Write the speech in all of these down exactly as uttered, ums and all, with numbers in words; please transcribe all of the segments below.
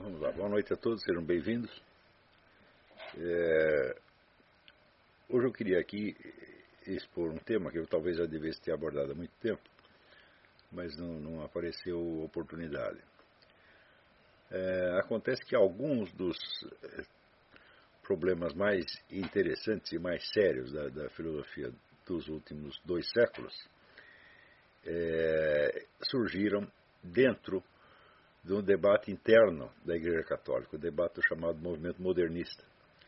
Vamos lá, boa noite a todos, sejam bem-vindos. É, hoje eu queria aqui expor um tema que eu talvez já devesse ter abordado há muito tempo, mas não, não apareceu oportunidade. É, acontece que alguns dos problemas mais interessantes e mais sérios da, da filosofia dos últimos dois séculos é, surgiram dentro de um debate interno da Igreja Católica, o debate chamado movimento modernista,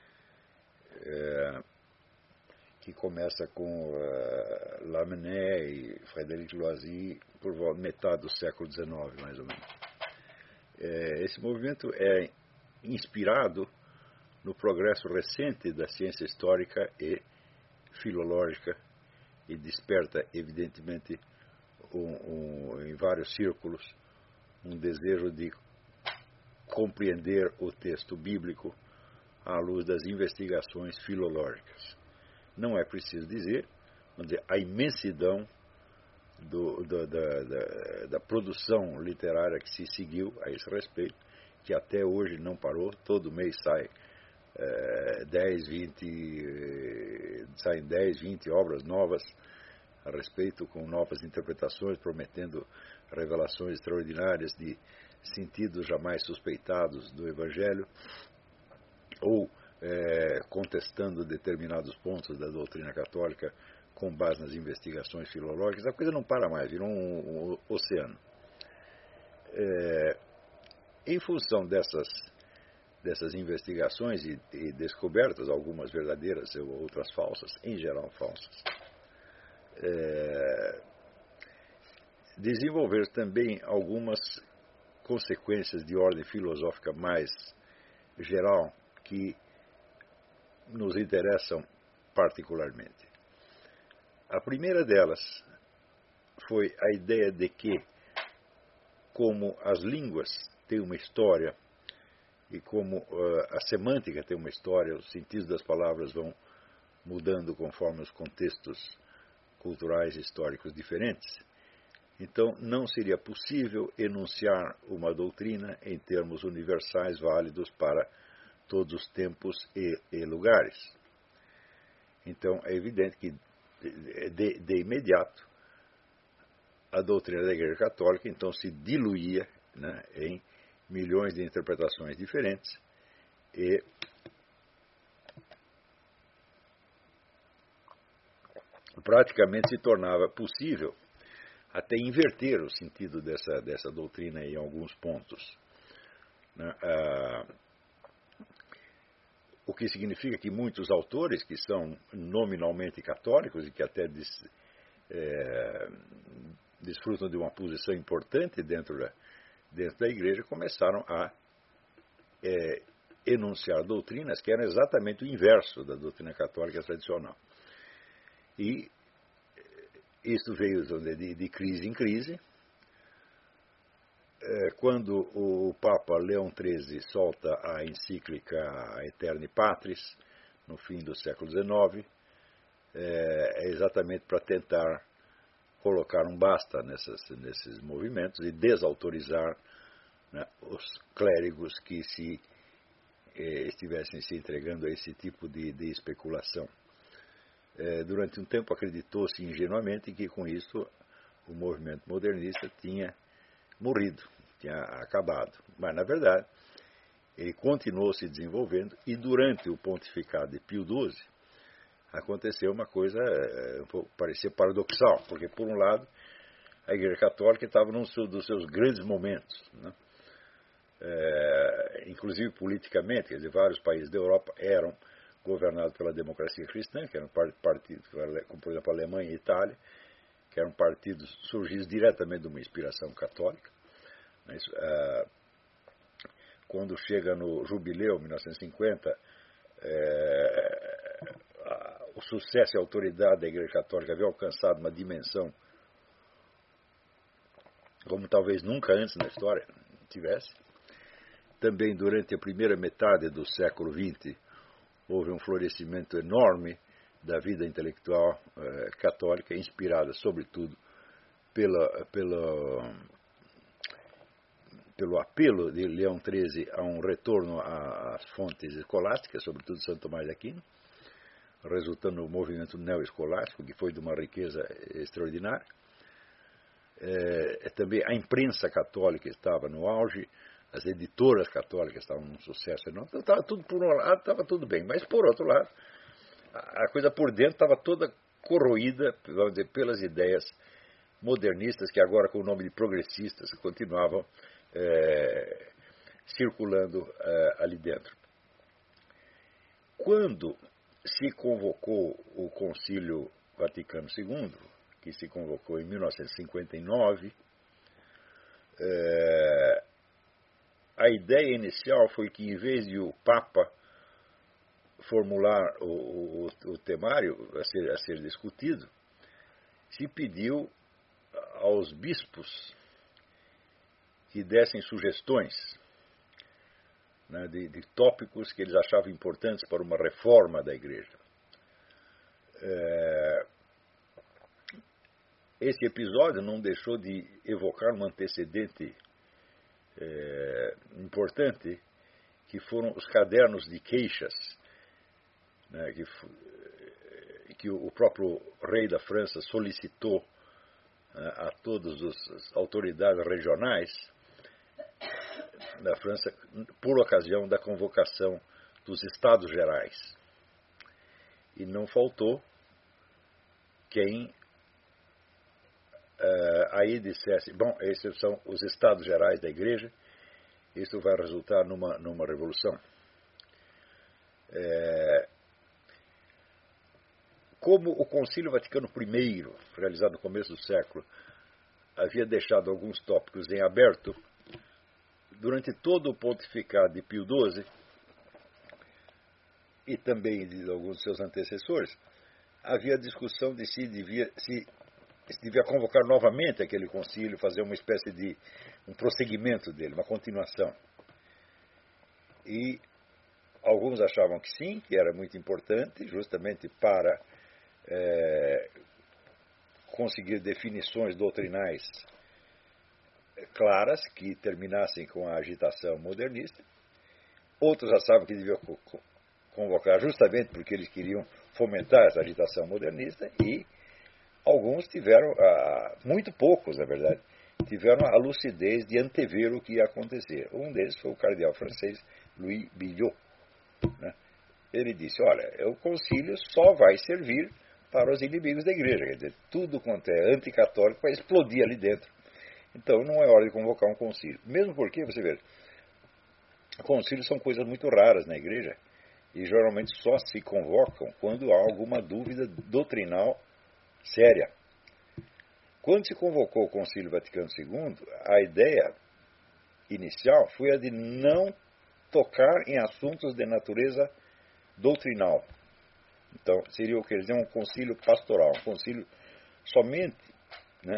é, que começa com uh, Lamennais e Frédéric Losey por volta metade do século dezenove, mais ou menos. É, esse movimento é inspirado no progresso recente da ciência histórica e filológica e desperta, evidentemente, um, um, em vários círculos, um desejo de compreender o texto bíblico à luz das investigações filológicas. Não é preciso dizer, vamos dizer, a imensidão do, do, da, da, da produção literária que se seguiu a esse respeito, que até hoje não parou, todo mês sai é, dez, vinte, saem dez, vinte obras novas a respeito, com novas interpretações, prometendo revelações extraordinárias de sentidos jamais suspeitados do Evangelho, ou é, contestando determinados pontos da doutrina católica com base nas investigações filológicas. A coisa não para mais, virou um, um oceano. É, em função dessas, dessas investigações e, e descobertas, algumas verdadeiras ou outras falsas, em geral falsas, É, desenvolver também algumas consequências de ordem filosófica mais geral que nos interessam particularmente. A primeira delas foi a ideia de que, como as línguas têm uma história e como uh, a semântica tem uma história, os sentidos das palavras vão mudando conforme os contextos culturais e históricos diferentes, então não seria possível enunciar uma doutrina em termos universais válidos para todos os tempos e, e lugares. Então é evidente que de, de imediato a doutrina da Igreja Católica então se diluía, né, em milhões de interpretações diferentes e praticamente se tornava possível até inverter o sentido dessa, dessa doutrina em alguns pontos. Né? Ah, o que significa que muitos autores que são nominalmente católicos e que até des, é, desfrutam de uma posição importante dentro da, dentro da igreja começaram a é, enunciar doutrinas que eram exatamente o inverso da doutrina católica tradicional. E isso veio de, de crise em crise. Quando o Papa Leão treze solta a encíclica Aeterni Patris, no fim do século dezenove, é exatamente para tentar colocar um basta nessas, nesses movimentos e desautorizar, né, os clérigos que se, eh, estivessem se entregando a esse tipo de, de especulação. É, durante um tempo acreditou-se ingenuamente que com isso o movimento modernista tinha morrido, tinha acabado. Mas, na verdade, ele continuou se desenvolvendo e durante o pontificado de Pio doze aconteceu uma coisa, é, parecia paradoxal, porque, por um lado, a Igreja Católica estava num dos seus grandes momentos, né? É, inclusive politicamente, quer dizer, vários países da Europa eram governados pela democracia cristã, que eram partidos, como por exemplo a Alemanha e a Itália, que eram partidos surgidos diretamente de uma inspiração católica. Mas, ah, quando chega no jubileu, mil novecentos e cinquenta, é, a, o sucesso e a autoridade da Igreja Católica havia alcançado uma dimensão como talvez nunca antes na história tivesse. Também durante a primeira metade do século vinte, houve um florescimento enorme da vida intelectual eh, católica, inspirada, sobretudo, pela, pela, pelo apelo de Leão treze a um retorno às fontes escolásticas, sobretudo Santo Tomás de Aquino, resultando no movimento neoescolástico, que foi de uma riqueza extraordinária. É, também a imprensa católica estava no auge, as editoras católicas estavam num sucesso enorme. Então, estava tudo por um lado, estava tudo bem, mas por outro lado, a coisa por dentro estava toda corroída, vamos dizer, pelas ideias modernistas, que agora com o nome de progressistas continuavam é, circulando é, ali dentro. Quando se convocou o Concílio Vaticano segundo, que se convocou em mil novecentos e cinquenta e nove, é, a ideia inicial foi que, em vez de o Papa formular o, o, o temário a ser, a ser discutido, se pediu aos bispos que dessem sugestões, né, de, de tópicos que eles achavam importantes para uma reforma da Igreja. É, esse episódio não deixou de evocar um antecedente é, importante, que foram os cadernos de queixas, né, que, que o próprio rei da França solicitou a todas as autoridades regionais da França por ocasião da convocação dos Estados Gerais. E não faltou quem uh, aí dissesse, bom, esses são os Estados Gerais da Igreja, isso vai resultar numa, numa revolução. É, como o Concílio Vaticano I, realizado no começo do século, havia deixado alguns tópicos em aberto, durante todo o pontificado de Pio doze, e também de alguns de seus antecessores, havia discussão de se devia, se, se devia convocar novamente aquele concílio, fazer uma espécie de um prosseguimento dele, uma continuação. E alguns achavam que sim, que era muito importante, justamente para É, conseguir definições doutrinais claras que terminassem com a agitação modernista. Outros achavam que deviam convocar justamente porque eles queriam fomentar essa agitação modernista, e alguns tiveram, muito poucos na verdade, tiveram a lucidez de antever o que ia acontecer. Um deles foi o cardeal francês Louis Billot, né? Ele disse, olha, o concílio só vai servir para os inimigos da Igreja, quer dizer, tudo quanto é anticatólico vai explodir ali dentro. Então não é hora de convocar um concílio. Mesmo porque, você vê, concílios são coisas muito raras na Igreja, e geralmente só se convocam quando há alguma dúvida doutrinal séria. Quando se convocou o Concílio Vaticano segundo, a ideia inicial foi a de não tocar em assuntos de natureza doutrinal. Então, seria o que eles dizem um concílio pastoral, um concílio somente, né,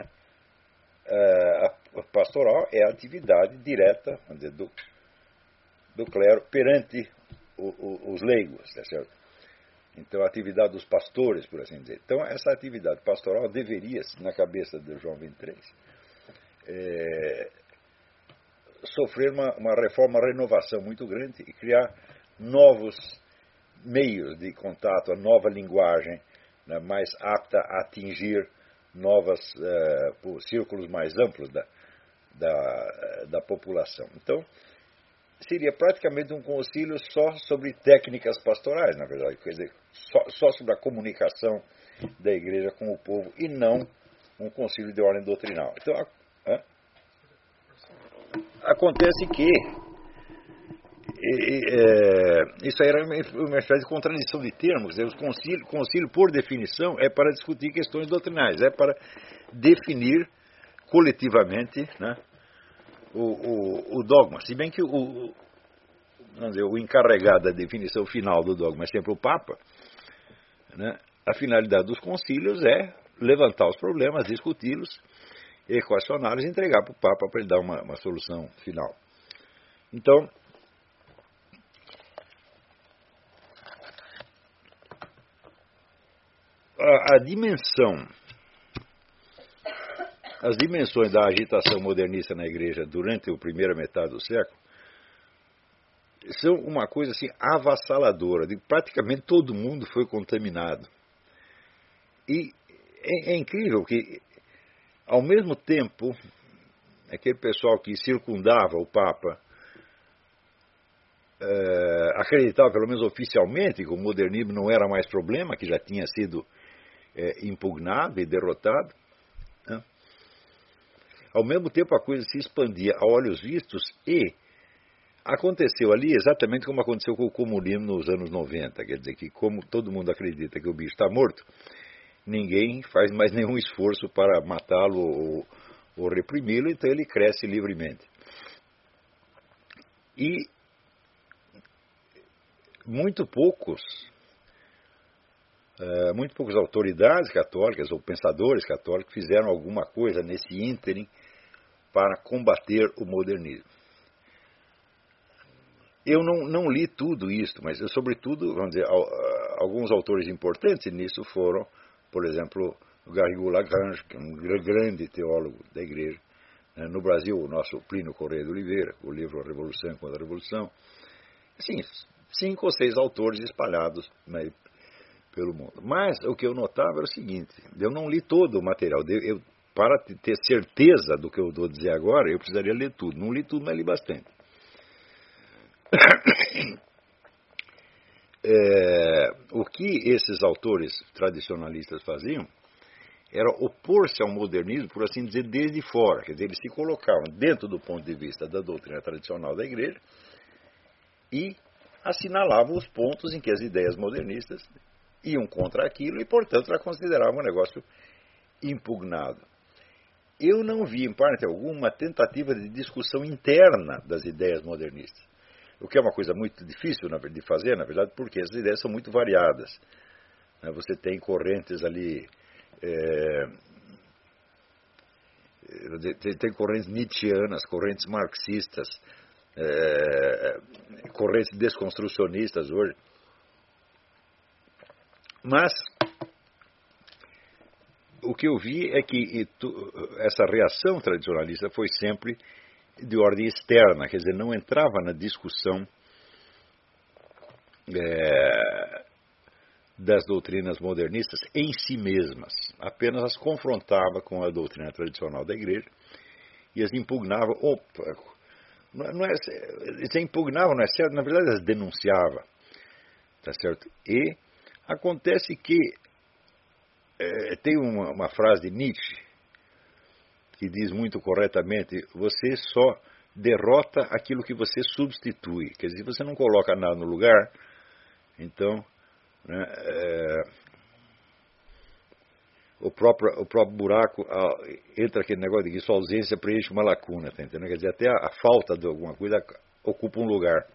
a pastoral é a atividade direta, vamos dizer, do, do clero perante o, o, os leigos, tá certo? Então, a atividade dos pastores, por assim dizer. Então, essa atividade pastoral deveria, na cabeça de João vinte e três, é, sofrer uma, uma reforma, uma renovação muito grande e criar novos meios de contato, a nova linguagem, né, mais apta a atingir novos uh, círculos mais amplos da, da, da população. Então, seria praticamente um concílio só sobre técnicas pastorais, na verdade, quer dizer, só, só sobre a comunicação da Igreja com o povo, e não um concílio de ordem doutrinal. Então, a, a, acontece que E, é, isso aí era uma espécie de contradição de termos. O concílio, concílio, por definição, é para discutir questões doutrinais, é para definir coletivamente, né, o, o, o dogma. Se bem que o, vamos dizer, o encarregado da definição final do dogma é sempre o Papa, né, a finalidade dos concílios é levantar os problemas, discuti-los, equacioná-los e entregar para o Papa para ele dar uma, uma solução final. Então, A, a dimensão as dimensões da agitação modernista na igreja durante a primeira metade do século são uma coisa assim avassaladora, de praticamente todo mundo foi contaminado. E é, é incrível que, ao mesmo tempo, aquele pessoal que circundava o Papa é, acreditava, pelo menos oficialmente, que o modernismo não era mais problema, que já tinha sido é, impugnado e derrotado, né? Ao mesmo tempo a coisa se expandia a olhos vistos e aconteceu ali exatamente como aconteceu com o comunismo nos anos noventa, quer dizer que como todo mundo acredita que o bicho está morto, ninguém faz mais nenhum esforço para matá-lo ou, ou reprimi-lo, então ele cresce livremente. E muito poucos, uh, muito poucas autoridades católicas ou pensadores católicos fizeram alguma coisa nesse ínterim para combater o modernismo. Eu não, não li tudo isso, mas eu, sobretudo, vamos dizer, alguns autores importantes nisso foram, por exemplo, o Garrigou Lagrange, que é um grande teólogo da igreja. No Brasil, o nosso Plínio Correia de Oliveira, o livro A Revolução contra a Revolução. Assim, cinco ou seis autores espalhados, né, pelo mundo. Mas o que eu notava era o seguinte, eu não li todo o material. Eu, para ter certeza do que eu vou dizer agora, eu precisaria ler tudo. Não li tudo, mas li bastante. É, o que esses autores tradicionalistas faziam era opor-se ao modernismo, por assim dizer, desde fora. Quer dizer, eles se colocavam dentro do ponto de vista da doutrina tradicional da igreja e assinalavam os pontos em que as ideias modernistas iam contra aquilo e, portanto, já consideravam um negócio impugnado. Eu não vi, em parte alguma, uma tentativa de discussão interna das ideias modernistas. O que é uma coisa muito difícil de fazer, na verdade, porque as ideias são muito variadas. Você tem correntes ali, é, tem correntes nietzschianas, correntes marxistas, é, correntes desconstrucionistas hoje. Mas o que eu vi é que essa reação tradicionalista foi sempre de ordem externa, quer dizer, não entrava na discussão é, das doutrinas modernistas em si mesmas, apenas as confrontava com a doutrina tradicional da igreja e as impugnava. Opa, não é, se impugnava, não é certo, na verdade as denunciava, tá certo? E acontece que é, tem uma, uma frase de Nietzsche que diz muito corretamente, você só derrota aquilo que você substitui. Quer dizer, se você não coloca nada no lugar, então, né, é, o, próprio, o próprio buraco, entra aquele negócio de que sua ausência preenche uma lacuna, tá entendendo? Quer dizer, até a, a falta de alguma coisa ocupa um lugar.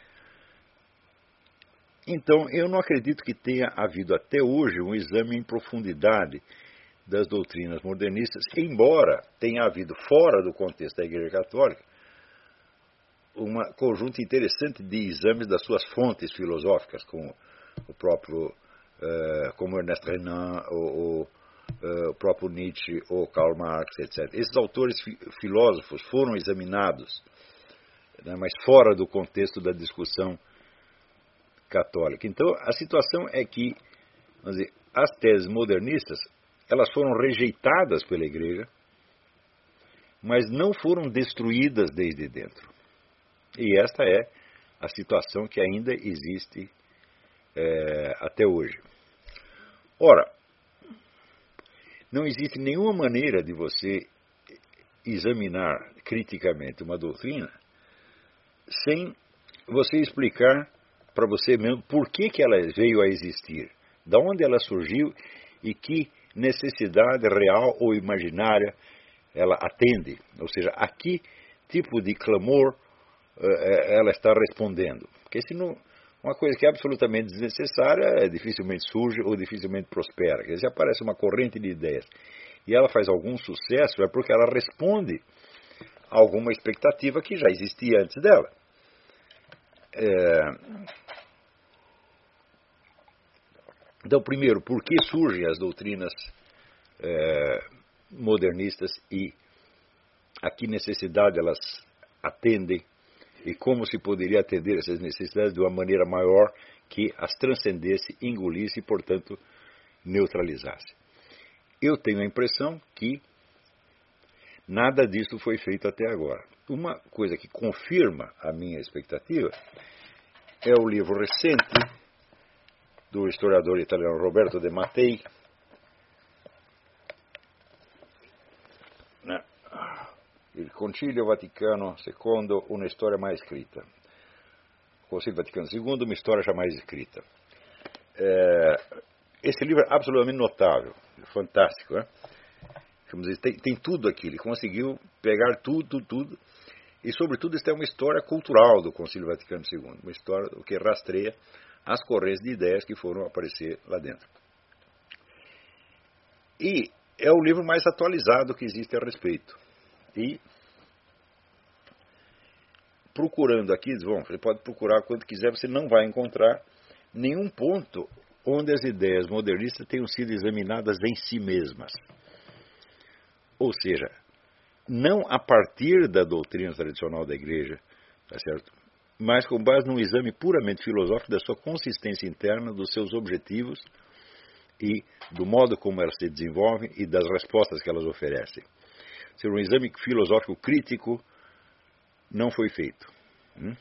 Então, eu não acredito que tenha havido até hoje um exame em profundidade das doutrinas modernistas, embora tenha havido, fora do contexto da Igreja Católica, um conjunto interessante de exames das suas fontes filosóficas, como o próprio, uh, como Ernest Renan, ou, ou uh, o próprio Nietzsche, ou Karl Marx, etcétera. Esses autores fi filósofos foram examinados, né, mas fora do contexto da discussão católica. Então, a situação é que, vamos dizer, as teses modernistas, elas foram rejeitadas pela igreja, mas não foram destruídas desde dentro. E esta é a situação que ainda existe é, até hoje. Ora, não existe nenhuma maneira de você examinar criticamente uma doutrina sem você explicar para você mesmo por que, que ela veio a existir, de onde ela surgiu e que necessidade real ou imaginária ela atende, ou seja, a que tipo de clamor uh, ela está respondendo. Porque senão, uma coisa que é absolutamente desnecessária dificilmente surge ou dificilmente prospera. Quer dizer, se aparece uma corrente de ideias e ela faz algum sucesso, é porque ela responde a alguma expectativa que já existia antes dela. É... Então, primeiro, por que surgem as doutrinas é, modernistas e a que necessidade elas atendem e como se poderia atender essas necessidades de uma maneira maior que as transcendesse, engolisse e, portanto, neutralizasse. Eu tenho a impressão que nada disso foi feito até agora. Uma coisa que confirma a minha expectativa é o livro recente do historiador italiano Roberto De Mattei, Il Concilio Vaticano secondo, uma história mais escrita. O Concílio Vaticano segundo, uma história jamais escrita. É, esse livro é absolutamente notável, fantástico, né? Dizer, tem, tem tudo aqui, ele conseguiu pegar tudo, tudo, e sobretudo isso é uma história cultural do Concílio Vaticano segundo, uma história que rastreia as correntes de ideias que foram aparecer lá dentro. E é o livro mais atualizado que existe a respeito. E procurando aqui, bom, você pode procurar quanto quiser, você não vai encontrar nenhum ponto onde as ideias modernistas tenham sido examinadas em si mesmas. Ou seja, não a partir da doutrina tradicional da Igreja, tá certo? Mas com base num exame puramente filosófico da sua consistência interna, dos seus objetivos e do modo como elas se desenvolvem e das respostas que elas oferecem. Ser um exame filosófico crítico não foi feito. Hum?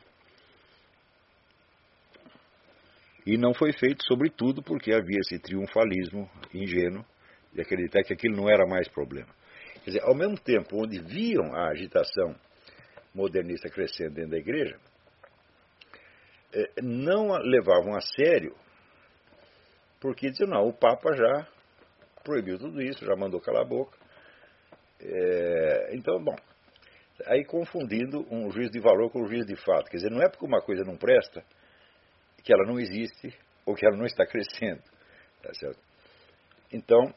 E não foi feito, sobretudo, porque havia esse triunfalismo ingênuo de acreditar que aquilo não era mais problema. Quer dizer, ao mesmo tempo onde viam a agitação modernista crescendo dentro da Igreja, não a levavam a sério, porque diziam, não, o Papa já proibiu tudo isso, já mandou calar a boca. É, então, bom, aí confundindo um juízo de valor com um juízo de fato. Quer dizer, não é porque uma coisa não presta que ela não existe ou que ela não está crescendo. Tá certo? Então,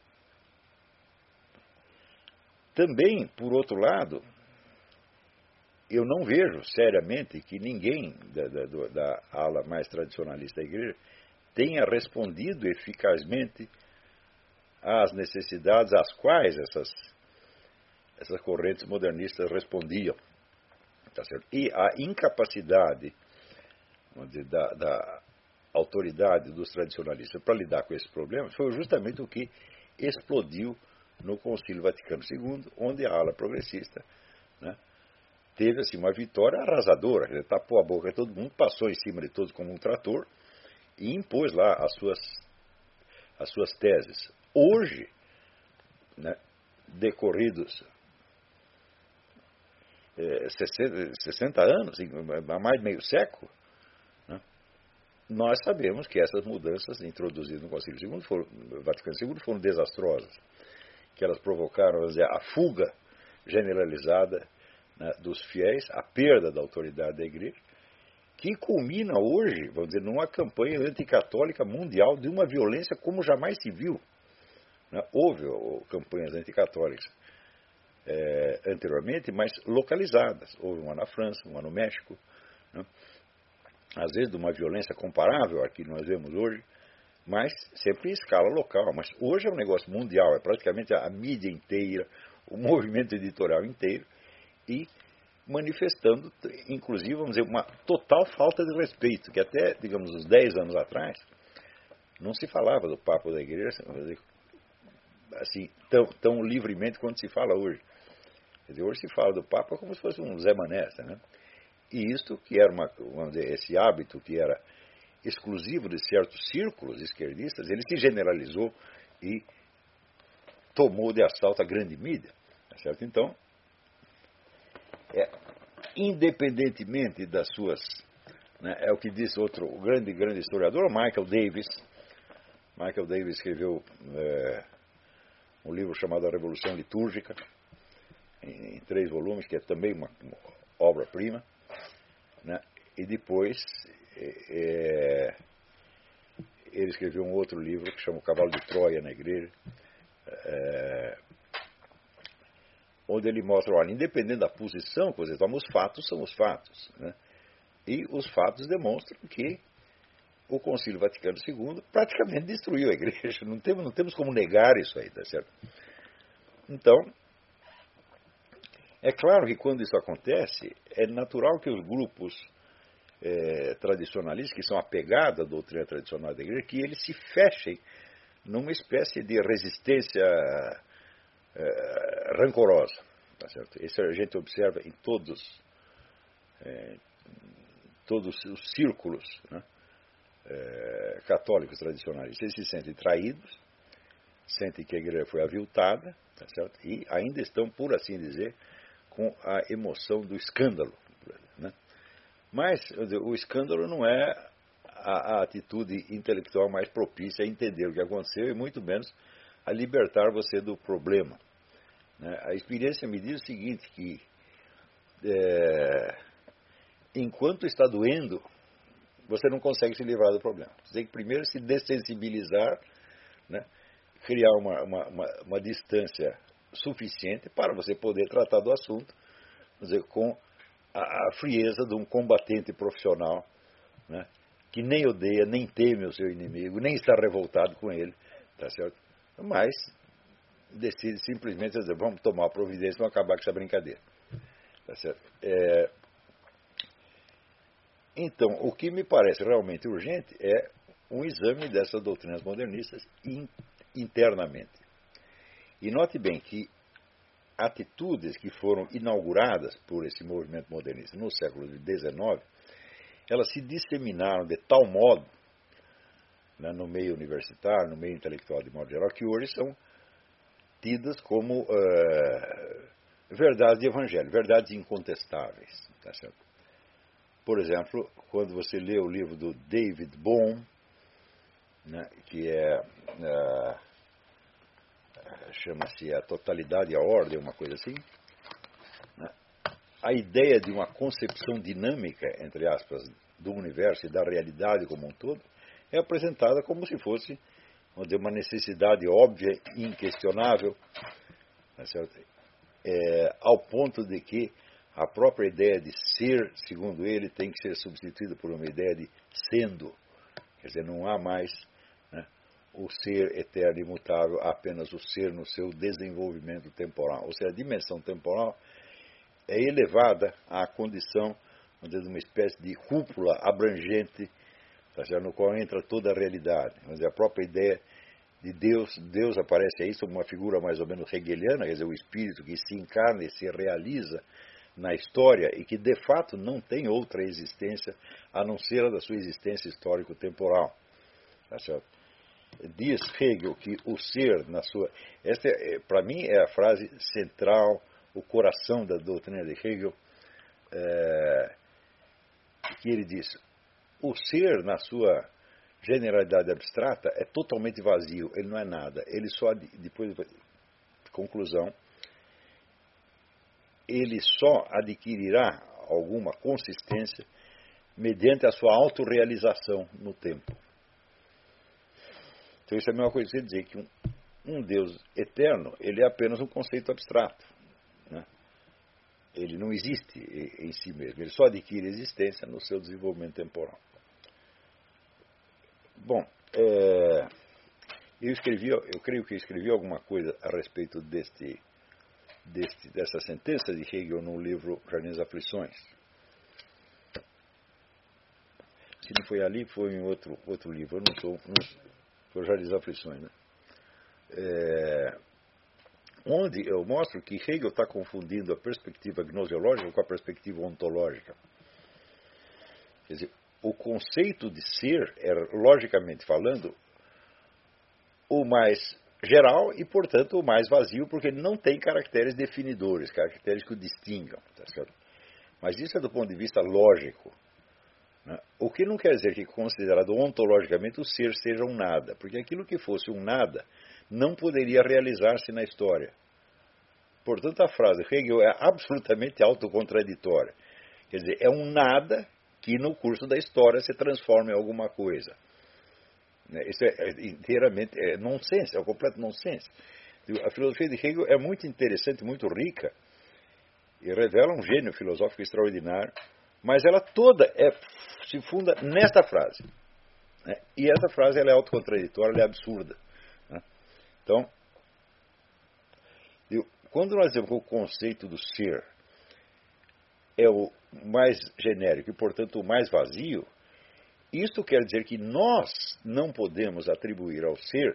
também, por outro lado, eu não vejo seriamente que ninguém da, da, da ala mais tradicionalista da Igreja tenha respondido eficazmente às necessidades às quais essas, essas correntes modernistas respondiam. Tá certo? E a incapacidade, vamos dizer, da, da autoridade dos tradicionalistas para lidar com esses problemas foi justamente o que explodiu no Concílio Vaticano segundo, onde a ala progressista, né, teve assim, uma vitória arrasadora. Ele tapou a boca de todo mundo, passou em cima de todos como um trator e impôs lá as suas, as suas teses. Hoje, né, decorridos é, sessenta anos, há mais de meio século, né, nós sabemos que essas mudanças introduzidas no Concílio segundo foram, Vaticano segundo foram desastrosas, que elas provocaram, vamos dizer, a fuga generalizada, né, dos fiéis, a perda da autoridade da Igreja, que culmina hoje, vamos dizer, numa campanha anticatólica mundial de uma violência como jamais se viu. Né? Houve ou, campanhas anticatólicas é, anteriormente, mas localizadas. Houve uma na França, uma no México, né? Às vezes de uma violência comparável à que nós vemos hoje, mas sempre em escala local. Mas hoje é um negócio mundial, é praticamente a mídia inteira, o movimento editorial inteiro, e manifestando, inclusive, vamos dizer, uma total falta de respeito, que até, digamos, uns dez anos atrás, não se falava do Papa da Igreja assim, tão, tão livremente quanto se fala hoje. Quer dizer, hoje se fala do Papa como se fosse um Zé Mané, né? E isto, que era uma, vamos dizer, esse hábito que era exclusivo de certos círculos esquerdistas, ele se generalizou e tomou de assalto a grande mídia, tá certo? Então, é, independentemente das suas, né, é o que disse outro o grande, grande historiador, Michael Davis. Michael Davis escreveu é, um livro chamado A Revolução Litúrgica, em, em três volumes, que é também uma, uma obra-prima, né? E depois é, ele escreveu um outro livro que chama O Cavalo de Troia na Igreja, é, onde ele mostra, olha, independente da posição, por exemplo, os fatos são os fatos, né? E os fatos demonstram que o Concílio Vaticano segundo praticamente destruiu a Igreja. Não temos, não temos como negar isso aí, tá certo? Então, é claro que quando isso acontece, é natural que os grupos é, tradicionalistas, que são apegados à doutrina tradicional da igreja, que eles se fechem numa espécie de resistência é, rancorosa. Tá certo? Isso a gente observa em todos, é, todos os círculos, né, é, católicos tradicionais. Eles se sentem traídos, sentem que a igreja foi aviltada, tá certo? E ainda estão, por assim dizer, com a emoção do escândalo. Né? Mas o escândalo não é a, a atitude intelectual mais propícia a entender o que aconteceu e muito menos a libertar você do problema. Né? A experiência me diz o seguinte, que é, enquanto está doendo, você não consegue se livrar do problema. Você tem que primeiro se dessensibilizar, né? Criar uma, uma, uma, uma distância suficiente para você poder tratar do assunto, vamos dizer, com a, a frieza de um combatente profissional, né, que nem odeia, nem teme o seu inimigo, nem está revoltado com ele, tá certo? Mas decide simplesmente dizer, vamos tomar a providência, vamos acabar com essa brincadeira. Tá certo? É, então, o que me parece realmente urgente é um exame dessas doutrinas modernistas in, internamente. E note bem que atitudes que foram inauguradas por esse movimento modernista no século dezenove, elas se disseminaram de tal modo, né, no meio universitário, no meio intelectual de modo geral, que hoje são tidas como uh, verdades de evangelho, verdades incontestáveis. Tá certo? Por exemplo, quando você lê o livro do David Bohm, né, que é... Uh, chama-se A Totalidade e a Ordem, uma coisa assim, né? A ideia de uma concepção dinâmica, entre aspas, do universo e da realidade como um todo, é apresentada como se fosse uma necessidade óbvia e inquestionável, tá certo? É, ao ponto de que a própria ideia de ser, segundo ele, tem que ser substituída por uma ideia de sendo. Quer dizer, não há mais, né, o ser eterno e imutável, apenas o ser no seu desenvolvimento temporal. Ou seja, a dimensão temporal é elevada à condição de uma espécie de cúpula abrangente, tá certo? No qual entra toda a realidade. Mas a própria ideia de Deus, Deus aparece aí como uma figura mais ou menos hegeliana, quer dizer, o espírito que se encarna e se realiza na história e que de fato não tem outra existência a não ser a da sua existência histórico-temporal. Tá certo? Diz Hegel que o ser na sua... Esta, é, para mim, é a frase central, o coração da doutrina de Hegel, é, que ele diz, o ser na sua generalidade abstrata é totalmente vazio, ele não é nada. Ele só, depois, conclusão, ele só adquirirá alguma consistência mediante a sua autorrealização no tempo. Então isso é a mesma coisa que você dizer que um, um Deus eterno, ele é apenas um conceito abstrato. Né? Ele não existe em si mesmo, ele só adquire existência no seu desenvolvimento temporal. Bom, é, eu escrevi, eu creio que eu escrevi alguma coisa a respeito deste, deste, dessa sentença de Hegel no livro Jardim das Aflições. Se não foi ali, foi em outro, outro livro, eu não sou... Não, foi o Jardim das Aflições, né? É, onde eu mostro que Hegel está confundindo a perspectiva gnoseológica com a perspectiva ontológica. Quer dizer, o conceito de ser é, logicamente falando, o mais geral e, portanto, o mais vazio, porque ele não tem caracteres definidores, caracteres que o distingam. Tá certo? Mas isso é do ponto de vista lógico. O que não quer dizer que, considerado ontologicamente, o ser seja um nada, porque aquilo que fosse um nada não poderia realizar-se na história. Portanto, a frase Hegel é absolutamente autocontraditória. Quer dizer, é um nada que no curso da história se transforma em alguma coisa. Isso é inteiramente é nonsense, é um completo nonsense. A filosofia de Hegel é muito interessante, muito rica, e revela um gênio filosófico extraordinário, mas ela toda é, se funda nesta frase. Né? E essa frase ela é autocontraditória, ela é absurda. Né? Então, eu, quando nós dizemos que o conceito do ser é o mais genérico e, portanto, o mais vazio, isto quer dizer que nós não podemos atribuir ao ser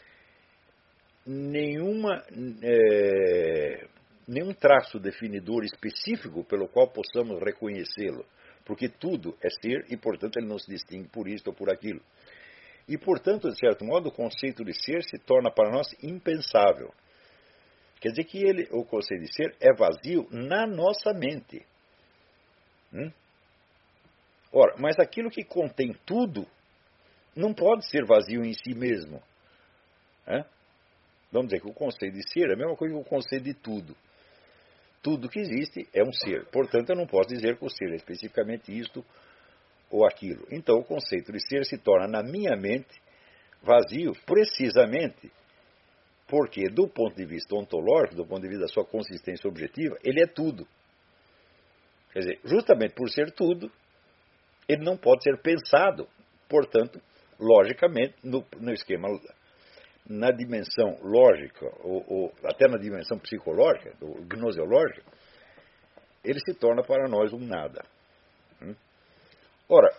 nenhuma, é, nenhum traço definidor específico pelo qual possamos reconhecê-lo, porque tudo é ser e, portanto, ele não se distingue por isto ou por aquilo. E, portanto, de certo modo, o conceito de ser se torna para nós impensável. Quer dizer que ele, o conceito de ser é vazio na nossa mente. Hum? Ora, mas aquilo que contém tudo não pode ser vazio em si mesmo. Hã? Vamos dizer que o conceito de ser é a mesma coisa que o conceito de tudo. Tudo que existe é um ser. Portanto, eu não posso dizer que o ser é especificamente isto ou aquilo. Então, o conceito de ser se torna, na minha mente, vazio precisamente porque, do ponto de vista ontológico, do ponto de vista da sua consistência objetiva, ele é tudo. Quer dizer, justamente por ser tudo, ele não pode ser pensado. Portanto, logicamente, no, no esquema, na dimensão lógica, ou, ou até na dimensão psicológica, ou gnoseológica, ele se torna para nós um nada. Hum? Ora,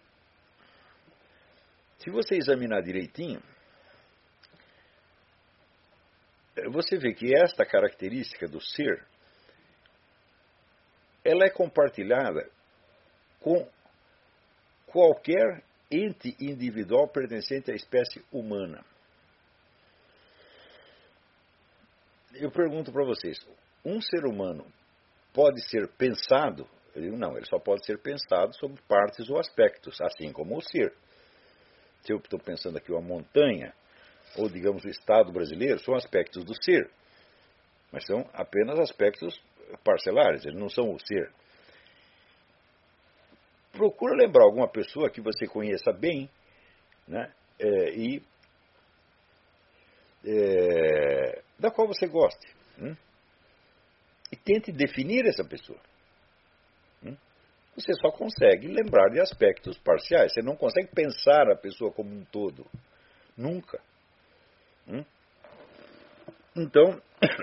se você examinar direitinho, você vê que esta característica do ser, ela é compartilhada com qualquer ente individual pertencente à espécie humana. Eu pergunto para vocês, um ser humano pode ser pensado? Eu digo, não, ele só pode ser pensado sobre partes ou aspectos, assim como o ser. Se eu estou pensando aqui uma montanha, ou digamos o Estado brasileiro, são aspectos do ser, mas são apenas aspectos parcelares, eles não são o ser. Procura lembrar alguma pessoa que você conheça bem, né, é, e é, da qual você goste, hum? E tente definir essa pessoa. Hum? Você só consegue lembrar de aspectos parciais, você não consegue pensar a pessoa como um todo, nunca. Hum? Então,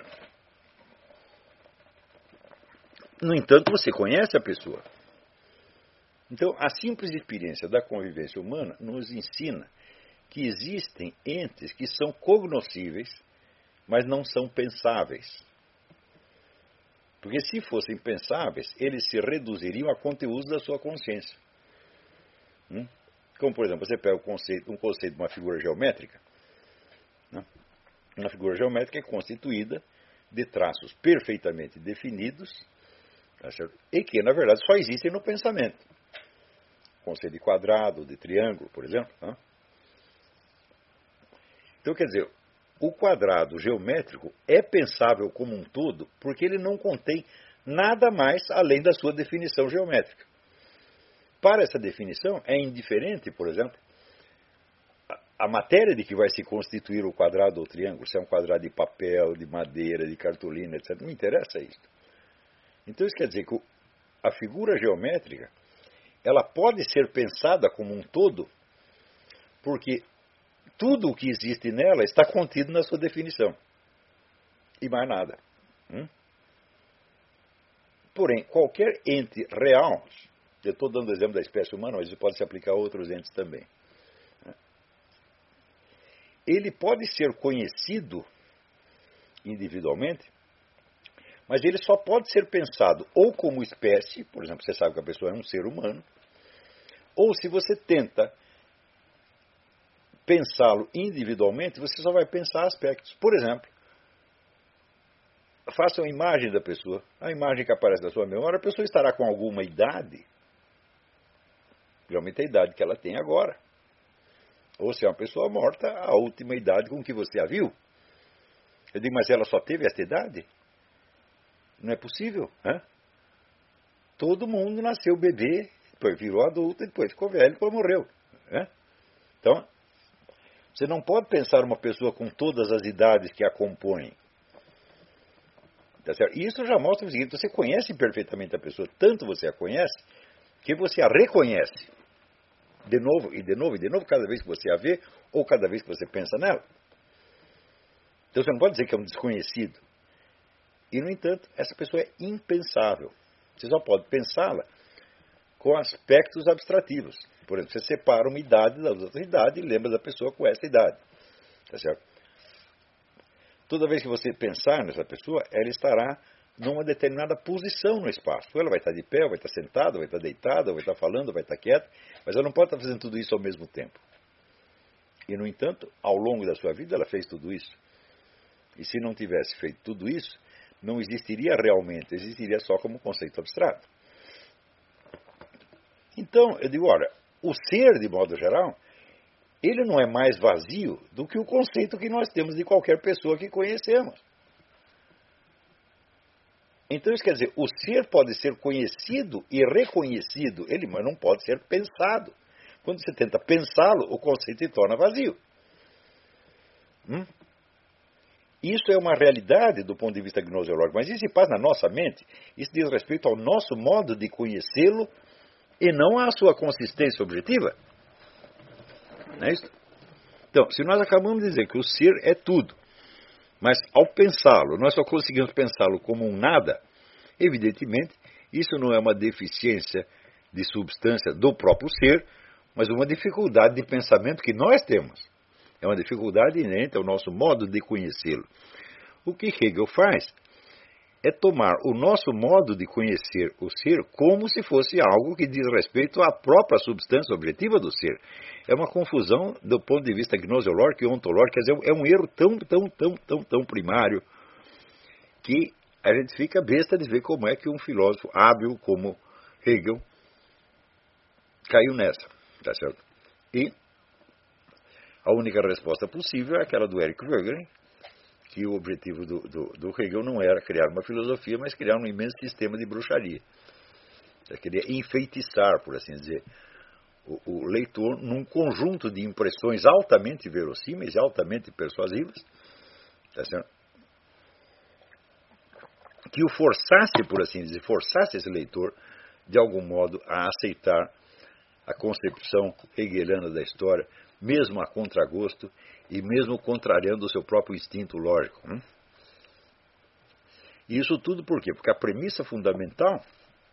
no entanto, você conhece a pessoa. Então, a simples experiência da convivência humana nos ensina que existem entes que são cognoscíveis, mas não são pensáveis. Porque se fossem pensáveis, eles se reduziriam a conteúdos da sua consciência. Hum? Como, por exemplo, você pega o conceito, um conceito de uma figura geométrica. Né? Uma figura geométrica é constituída de traços perfeitamente definidos, tá certo? E que, na verdade, só existem no pensamento. Conceito de quadrado, de triângulo, por exemplo. Né? Então, quer dizer, o quadrado geométrico é pensável como um todo porque ele não contém nada mais além da sua definição geométrica. Para essa definição, é indiferente, por exemplo, a matéria de que vai se constituir o quadrado ou o triângulo, se é um quadrado de papel, de madeira, de cartolina, etcétera. Não interessa isso. Então, isso quer dizer que a figura geométrica ela pode ser pensada como um todo, porque tudo o que existe nela está contido na sua definição. E mais nada. Hum? Porém, qualquer ente real, eu estou dando o exemplo da espécie humana, mas isso pode se aplicar a outros entes também. Ele pode ser conhecido individualmente, mas ele só pode ser pensado ou como espécie, por exemplo, você sabe que a pessoa é um ser humano, ou se você tenta pensá-lo individualmente, você só vai pensar aspectos. Por exemplo, faça uma imagem da pessoa, a imagem que aparece na sua memória, a pessoa estará com alguma idade, geralmente a idade que ela tem agora. Ou se é uma pessoa morta, a última idade com que você a viu. Eu digo, mas ela só teve esta idade? Não é possível. Hein? Todo mundo nasceu bebê, depois virou adulto, depois ficou velho, depois morreu. Hein? Então, você não pode pensar uma pessoa com todas as idades que a compõem. Tá certo? E isso já mostra o seguinte, você conhece perfeitamente a pessoa, tanto você a conhece, que você a reconhece. De novo, e de novo, e de novo, cada vez que você a vê, ou cada vez que você pensa nela. Então você não pode dizer que é um desconhecido. E, no entanto, essa pessoa é impensável. Você só pode pensá-la com aspectos abstrativos. Por exemplo, você separa uma idade da outra idade e lembra da pessoa com essa idade. Tá certo? Toda vez que você pensar nessa pessoa, ela estará numa determinada posição no espaço. Ou ela vai estar de pé, ou vai estar sentada, ou vai estar deitada, ou vai estar falando, ou vai estar quieta, mas ela não pode estar fazendo tudo isso ao mesmo tempo. E, no entanto, ao longo da sua vida, ela fez tudo isso. E se não tivesse feito tudo isso, não existiria realmente, existiria só como conceito abstrato. Então, eu digo, olha, o ser, de modo geral, ele não é mais vazio do que o conceito que nós temos de qualquer pessoa que conhecemos. Então, isso quer dizer, o ser pode ser conhecido e reconhecido, ele mas não pode ser pensado. Quando você tenta pensá-lo, o conceito se torna vazio. Hum? Isso é uma realidade do ponto de vista gnoseológico, mas isso se passa na nossa mente. Isso diz respeito ao nosso modo de conhecê-lo e não à sua consistência objetiva. Não é isso? Então, se nós acabamos de dizer que o ser é tudo, mas ao pensá-lo, nós só conseguimos pensá-lo como um nada, evidentemente, isso não é uma deficiência de substância do próprio ser, mas uma dificuldade de pensamento que nós temos. É uma dificuldade inerente ao nosso modo de conhecê-lo. O que Hegel faz é tomar o nosso modo de conhecer o ser como se fosse algo que diz respeito à própria substância objetiva do ser. É uma confusão do ponto de vista gnoseológico e ontológico, quer dizer, é um erro tão, tão, tão, tão, tão primário que a gente fica besta de ver como é que um filósofo hábil como Hegel caiu nessa, tá certo? E a única resposta possível é aquela do Eric Wegener, que o objetivo do, do, do Hegel não era criar uma filosofia, mas criar um imenso sistema de bruxaria. Ele queria enfeitiçar, por assim dizer, o, o leitor num conjunto de impressões altamente verossímeis e altamente persuasivas, tá certo? Que o forçasse, por assim dizer, forçasse esse leitor, de algum modo, a aceitar a concepção hegeliana da história, mesmo a contragosto e mesmo contrariando o seu próprio instinto lógico. Hein? E isso tudo por quê? Porque a premissa fundamental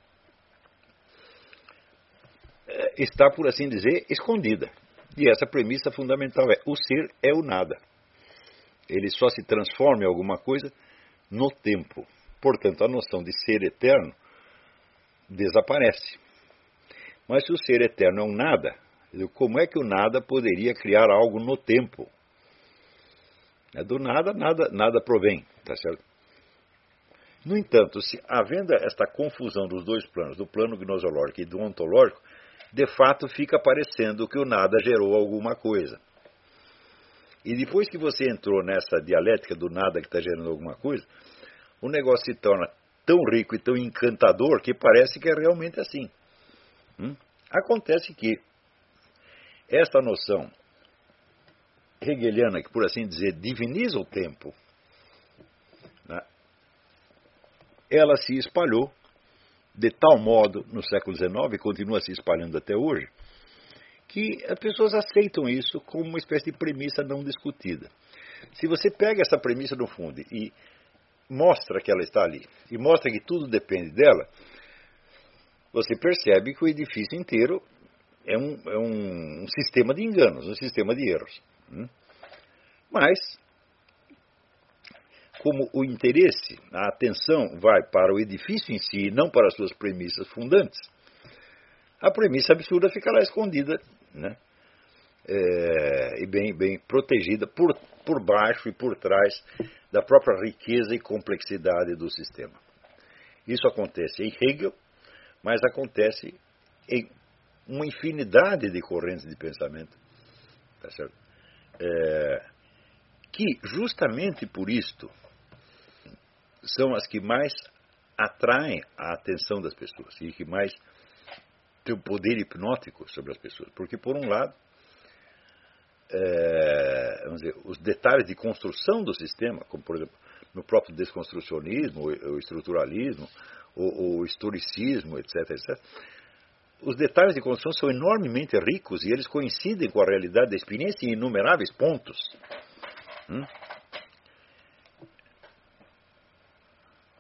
está, por assim dizer, escondida. E essa premissa fundamental é: o ser é o nada. Ele só se transforma em alguma coisa no tempo. Portanto, a noção de ser eterno desaparece. Mas se o ser eterno é um nada, como é que o nada poderia criar algo no tempo? Do nada, nada, nada provém, tá certo? No entanto, se, havendo esta confusão dos dois planos, do plano gnoseológico e do ontológico, de fato fica parecendo que o nada gerou alguma coisa. E depois que você entrou nessa dialética do nada que está gerando alguma coisa, o negócio se torna tão rico e tão encantador que parece que é realmente assim. Hum? Acontece que essa noção hegeliana, que por assim dizer diviniza o tempo, né, ela se espalhou de tal modo no século dezenove, e continua se espalhando até hoje, que as pessoas aceitam isso como uma espécie de premissa não discutida. Se você pega essa premissa no fundo e mostra que ela está ali, e mostra que tudo depende dela, você percebe que o edifício inteiro é um, é um, um sistema de enganos, um sistema de erros. Mas, como o interesse, a atenção vai para o edifício em si e não para as suas premissas fundantes, a premissa absurda fica lá escondida, né? É, e bem, bem protegida por, por baixo e por trás da própria riqueza e complexidade do sistema. Isso acontece em Hegel, mas acontece em uma infinidade de correntes de pensamento, tá certo? É, que justamente por isto são as que mais atraem a atenção das pessoas e que mais têm um poder hipnótico sobre as pessoas. Porque, por um lado, é, vamos dizer, os detalhes de construção do sistema, como, por exemplo, no próprio desconstrucionismo, o estruturalismo, o, o historicismo, etc, etcétera, os detalhes de construção são enormemente ricos e eles coincidem com a realidade da experiência em inumeráveis pontos. Hum?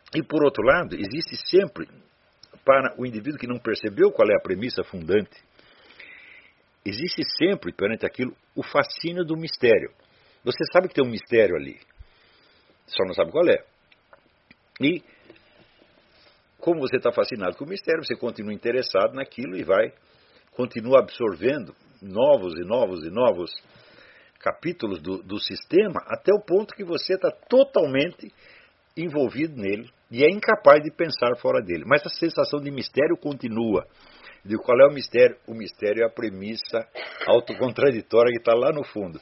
E, por outro lado, existe sempre, para o indivíduo que não percebeu qual é a premissa fundante, existe sempre, perante aquilo, o fascínio do mistério. Você sabe que tem um mistério ali, só não sabe qual é. E, como você está fascinado com o mistério, você continua interessado naquilo e vai, continua absorvendo novos e novos e novos capítulos do, do sistema, até o ponto que você está totalmente envolvido nele e é incapaz de pensar fora dele. Mas a sensação de mistério continua. De qual é o mistério? O mistério é a premissa autocontraditória que está lá no fundo.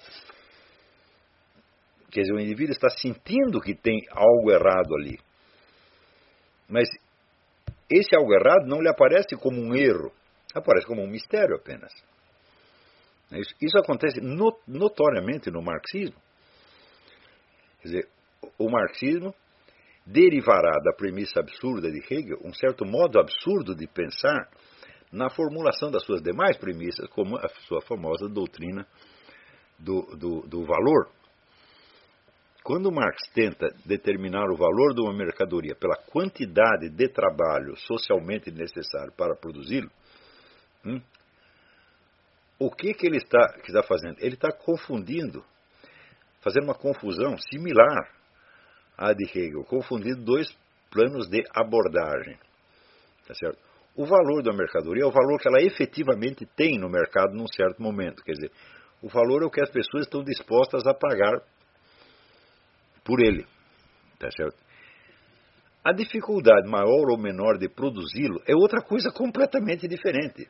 Quer dizer, o indivíduo está sentindo que tem algo errado ali. Mas esse algo errado não lhe aparece como um erro, aparece como um mistério apenas. Isso, isso acontece notoriamente no marxismo. Quer dizer, o marxismo derivará da premissa absurda de Hegel um certo modo absurdo de pensar na formulação das suas demais premissas, como a sua famosa doutrina do, do, do valor. Quando Marx tenta determinar o valor de uma mercadoria pela quantidade de trabalho socialmente necessário para produzi-lo, hum, o que, que ele está, que está fazendo? Ele está confundindo, fazendo uma confusão similar à de Hegel, confundindo dois planos de abordagem. Tá certo? O valor da mercadoria é o valor que ela efetivamente tem no mercado num certo momento. Quer dizer, o valor é o que as pessoas estão dispostas a pagar por ele. Tá certo? A dificuldade maior ou menor de produzi-lo é outra coisa completamente diferente.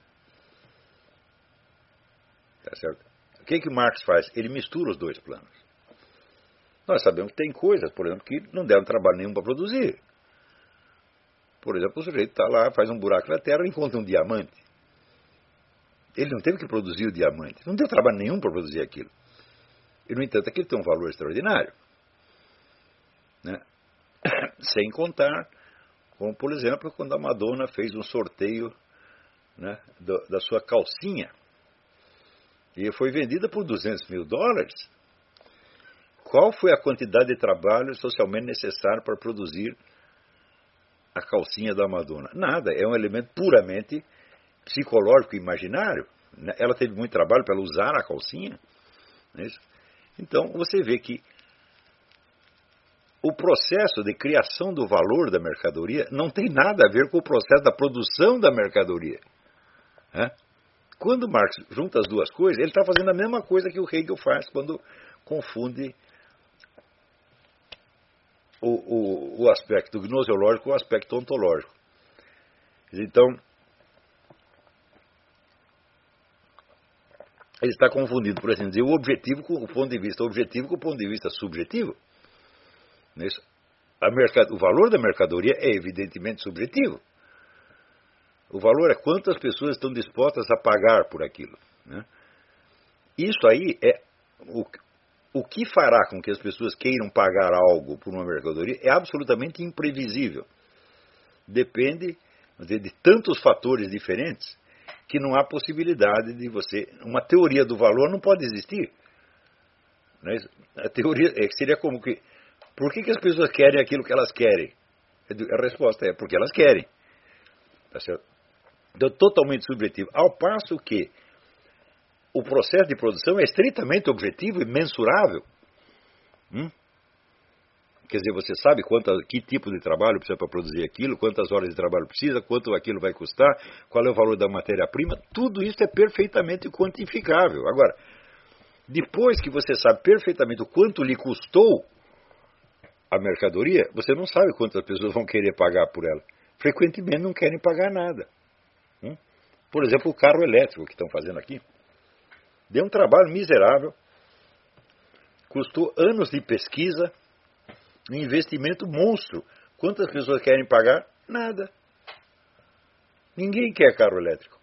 Tá certo? O que que Marx faz? Ele mistura os dois planos. Nós sabemos que tem coisas, por exemplo, que não deram trabalho nenhum para produzir. Por exemplo, o sujeito está lá, faz um buraco na terra e encontra um diamante. Ele não teve que produzir o diamante. Não deu trabalho nenhum para produzir aquilo. E, no entanto, aquilo tem um valor extraordinário. Né? Sem contar, como, por exemplo, quando a Madonna fez um sorteio, né, do, da sua calcinha. E foi vendida por duzentos mil dólares. Qual foi a quantidade de trabalho socialmente necessário para produzir a calcinha da Madonna? Nada, é um elemento puramente psicológico e imaginário. Ela teve muito trabalho para usar a calcinha. Não é isso? Então, você vê que o processo de criação do valor da mercadoria não tem nada a ver com o processo da produção da mercadoria. É? Quando Marx junta as duas coisas, ele está fazendo a mesma coisa que o Hegel faz quando confunde o, o, o aspecto gnoseológico com o aspecto ontológico. Então, ele está confundindo, por assim dizer, o objetivo com o ponto de vista objetivo com o ponto de vista subjetivo. A mercad... O valor da mercadoria é evidentemente subjetivo. O valor é quantas pessoas estão dispostas a pagar por aquilo. Né? Isso aí é o, o que fará com que as pessoas queiram pagar algo por uma mercadoria é absolutamente imprevisível. Depende de, de tantos fatores diferentes que não há possibilidade de você... Uma teoria do valor não pode existir. Né? A teoria é, seria como que... Por que, que as pessoas querem aquilo que elas querem? A resposta é porque elas querem. Tá certo? Então, totalmente subjetivo. Ao passo que o processo de produção é estritamente objetivo e mensurável. Hum? Quer dizer, você sabe quanta, que tipo de trabalho precisa para produzir aquilo, quantas horas de trabalho precisa, quanto aquilo vai custar, qual é o valor da matéria-prima. Tudo isso é perfeitamente quantificável. Agora, depois que você sabe perfeitamente o quanto lhe custou a mercadoria, você não sabe quantas pessoas vão querer pagar por ela. Frequentemente não querem pagar nada. Hum? Por exemplo, o carro elétrico que estão fazendo aqui. Deu um trabalho miserável, custou anos de pesquisa, um investimento monstro. Quantas pessoas querem pagar? Nada. Ninguém quer carro elétrico.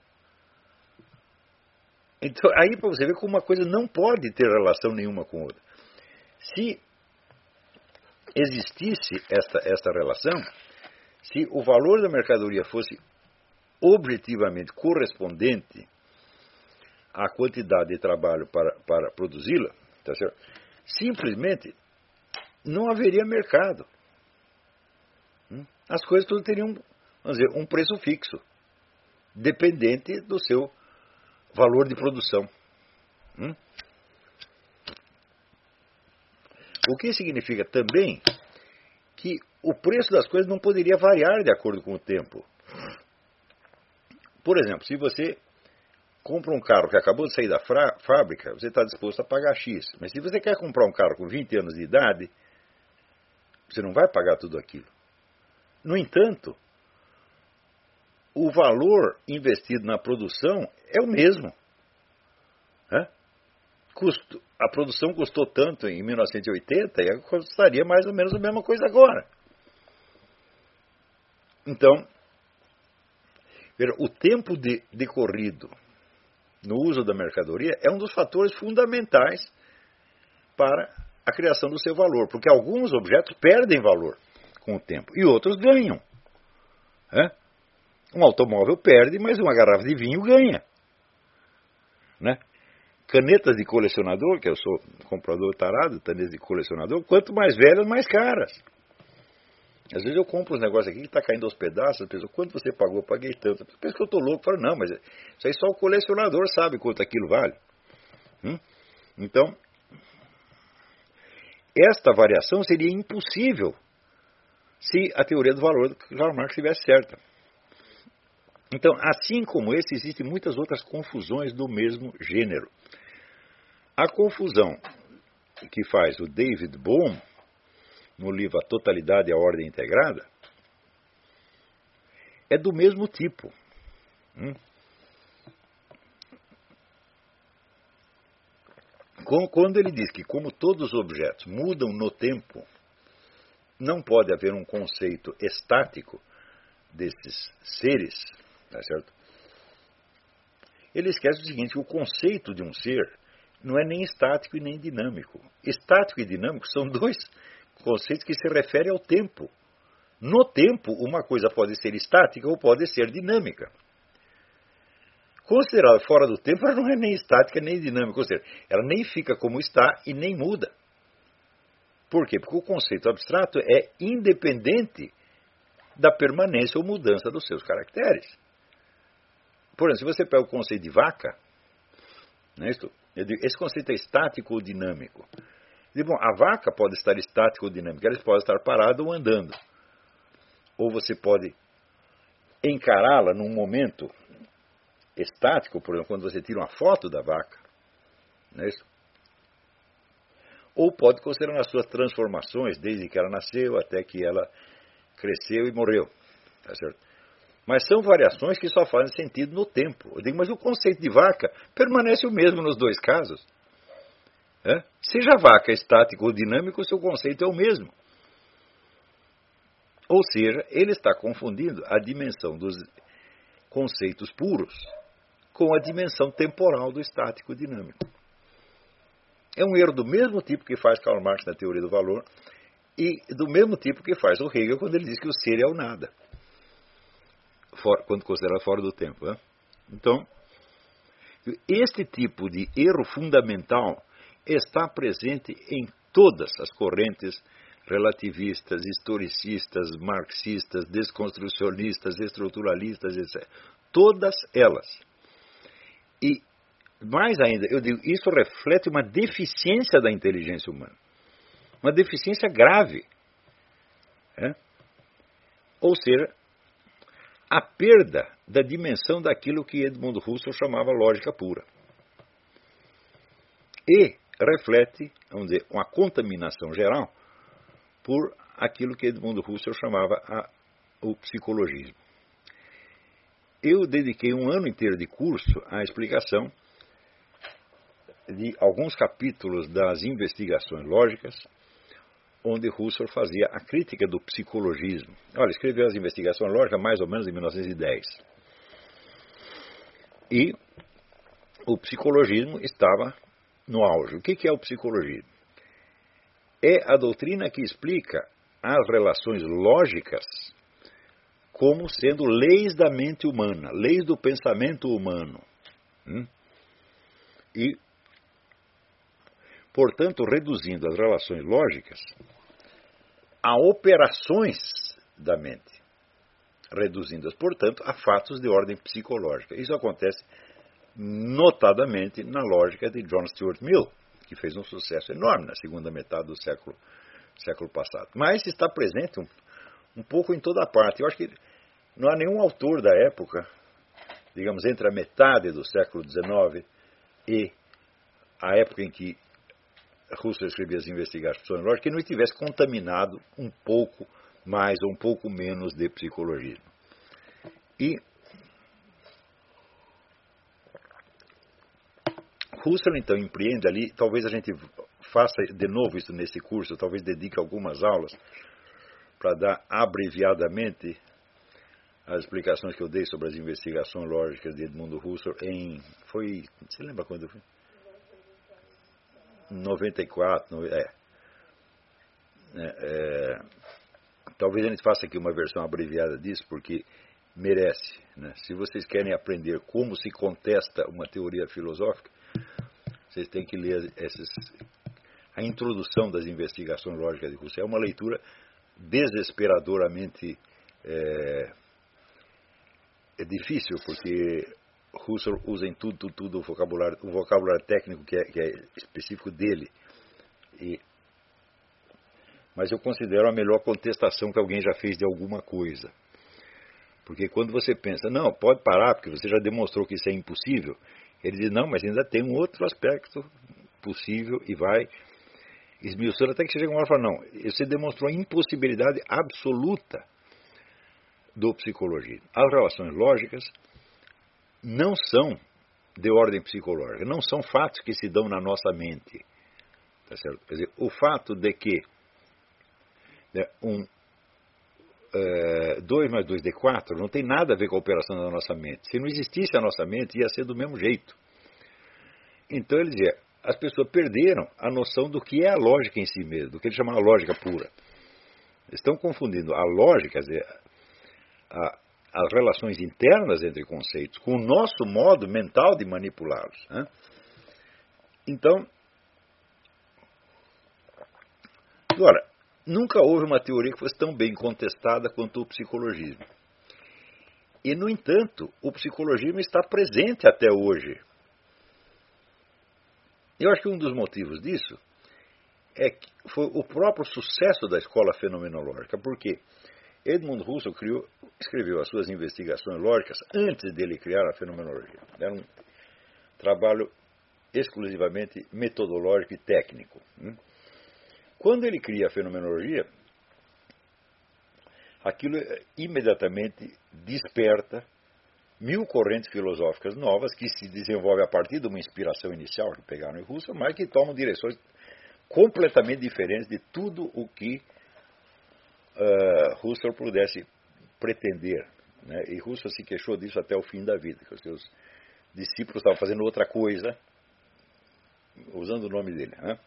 Então, aí para você ver como uma coisa não pode ter relação nenhuma com outra. Se existisse esta, esta relação, se o valor da mercadoria fosse objetivamente correspondente à quantidade de trabalho para, para produzi-la, tá certo? Simplesmente não haveria mercado. As coisas todas teriam, vamos dizer, um preço fixo, dependente do seu valor de produção. O que significa também que o preço das coisas não poderia variar de acordo com o tempo. Por exemplo, se você compra um carro que acabou de sair da fábrica, você está disposto a pagar X. Mas se você quer comprar um carro com vinte anos de idade, você não vai pagar tudo aquilo. No entanto, o valor investido na produção é o mesmo. É? Custo, a produção custou tanto em mil novecentos e oitenta e custaria mais ou menos a mesma coisa agora. Então, o tempo de, decorrido no uso da mercadoria é um dos fatores fundamentais para a criação do seu valor, porque alguns objetos perdem valor com o tempo e outros ganham. É? Um automóvel perde, mas uma garrafa de vinho ganha. Né? Canetas de colecionador, que eu sou comprador tarado, canetas de colecionador, quanto mais velhas, mais caras. Às vezes eu compro uns negócios aqui que está caindo aos pedaços, a pessoa, quanto você pagou? Eu paguei tanto. Eu penso que eu estou louco. Eu falo, não, mas isso aí só o colecionador sabe quanto aquilo vale. Hum? Então, esta variação seria impossível se a teoria do valor do Karl Marx estivesse certa. Então, assim como esse, existem muitas outras confusões do mesmo gênero. A confusão que faz o David Bohm, no livro A Totalidade e a Ordem Integrada, é do mesmo tipo. Hum? Quando ele diz que, como todos os objetos mudam no tempo, não pode haver um conceito estático desses seres, tá certo? Ele esquece o seguinte, que o conceito de um ser não é nem estático e nem dinâmico. Estático e dinâmico são dois conceitos que se referem ao tempo. No tempo, uma coisa pode ser estática ou pode ser dinâmica. Considerada fora do tempo, ela não é nem estática nem dinâmica, ou seja, ela nem fica como está e nem muda. Por quê? Porque o conceito abstrato é independente da permanência ou mudança dos seus caracteres. Por exemplo, se você pega o conceito de vaca, né, esse conceito é estático ou dinâmico. E, bom, a vaca pode estar estática ou dinâmica, ela pode estar parada ou andando. Ou você pode encará-la num momento estático, por exemplo, quando você tira uma foto da vaca. Não é isso? Ou pode considerar nas suas transformações, desde que ela nasceu até que ela cresceu e morreu. Tá certo? Mas são variações que só fazem sentido no tempo. Eu digo, mas o conceito de vaca permanece o mesmo nos dois casos. É? Seja a vaca estático ou dinâmico, o seu conceito é o mesmo. Ou seja, ele está confundindo a dimensão dos conceitos puros com a dimensão temporal do estático e dinâmico. É um erro do mesmo tipo que faz Karl Marx na teoria do valor e do mesmo tipo que faz o Hegel quando ele diz que o ser é o nada, fora, quando considerado fora do tempo. Né? Então, este tipo de erro fundamental está presente em todas as correntes relativistas, historicistas, marxistas, desconstrucionistas, estruturalistas, etcétera. Todas elas. E, mais ainda, eu digo, isso reflete uma deficiência da inteligência humana. Uma deficiência grave. É? Ou seja, a perda da dimensão daquilo que Edmund Husserl chamava lógica pura. E reflete, vamos dizer, uma contaminação geral por aquilo que Edmund Husserl chamava a, o psicologismo. Eu dediquei um ano inteiro de curso à explicação de alguns capítulos das investigações lógicas, onde Husserl fazia a crítica do psicologismo. Olha, escreveu as investigações lógicas mais ou menos em mil novecentos e dez. E o psicologismo estava no auge. O que é o psicologismo? É a doutrina que explica as relações lógicas como sendo leis da mente humana, leis do pensamento humano. Hum? E, portanto, reduzindo as relações lógicas a operações da mente, reduzindo-as, portanto, a fatos de ordem psicológica. Isso acontece notadamente na lógica de John Stuart Mill, que fez um sucesso enorme na segunda metade do século, século passado. Mas está presente um, um pouco em toda parte. Eu acho que não há nenhum autor da época, digamos, entre a metade do século dezenove e a época em que Husserl escrevia as investigações lógicas, que não estivesse contaminado um pouco mais ou um pouco menos de psicologismo. E Husserl, então, empreende ali, talvez a gente faça de novo isso nesse curso, talvez dedique algumas aulas para dar abreviadamente as explicações que eu dei sobre as investigações lógicas de Edmundo Husserl em... Foi... Você lembra quando foi? noventa e quatro, é. É, é. Talvez a gente faça aqui uma versão abreviada disso, porque merece, né? Se vocês querem aprender como se contesta uma teoria filosófica, vocês têm que ler essas, a introdução das investigações lógicas de Husserl. É uma leitura desesperadoramente é, é difícil, porque Husserl usa em tudo, tudo, tudo o vocabulário, o vocabulário técnico que é, que é específico dele. E, mas eu considero a melhor contestação que alguém já fez de alguma coisa. Porque quando você pensa, não, pode parar, porque você já demonstrou que isso é impossível, ele diz, não, mas ainda tem um outro aspecto possível e vai esmiuçando até que você chega uma hora e fala, não, você demonstrou a impossibilidade absoluta do psicologismo. As relações lógicas não são de ordem psicológica, não são fatos que se dão na nossa mente. Tá certo? Quer dizer, o fato de que né, um dois mais dois de quatro não tem nada a ver com a operação da nossa mente. Se não existisse a nossa mente, ia ser do mesmo jeito. Então ele dizia, as pessoas perderam a noção do que é a lógica em si mesmo, do que ele chama a lógica pura. Estão confundindo a lógica, quer dizer, a, as relações internas entre conceitos, com o nosso modo mental de manipulá-los. Né? Então, agora, nunca houve uma teoria que fosse tão bem contestada quanto o psicologismo. E, no entanto, o psicologismo está presente até hoje. Eu acho que um dos motivos disso é que foi o próprio sucesso da escola fenomenológica, porque Edmund Husserl criou, escreveu as suas investigações lógicas antes dele criar a fenomenologia. Era um trabalho exclusivamente metodológico e técnico. Quando ele cria a fenomenologia, aquilo imediatamente desperta mil correntes filosóficas novas que se desenvolvem a partir de uma inspiração inicial que pegaram em Husserl, mas que tomam direções completamente diferentes de tudo o que uh, Husserl pudesse pretender. Né? E Husserl se queixou disso até o fim da vida, que os seus discípulos estavam fazendo outra coisa, usando o nome dele. Né?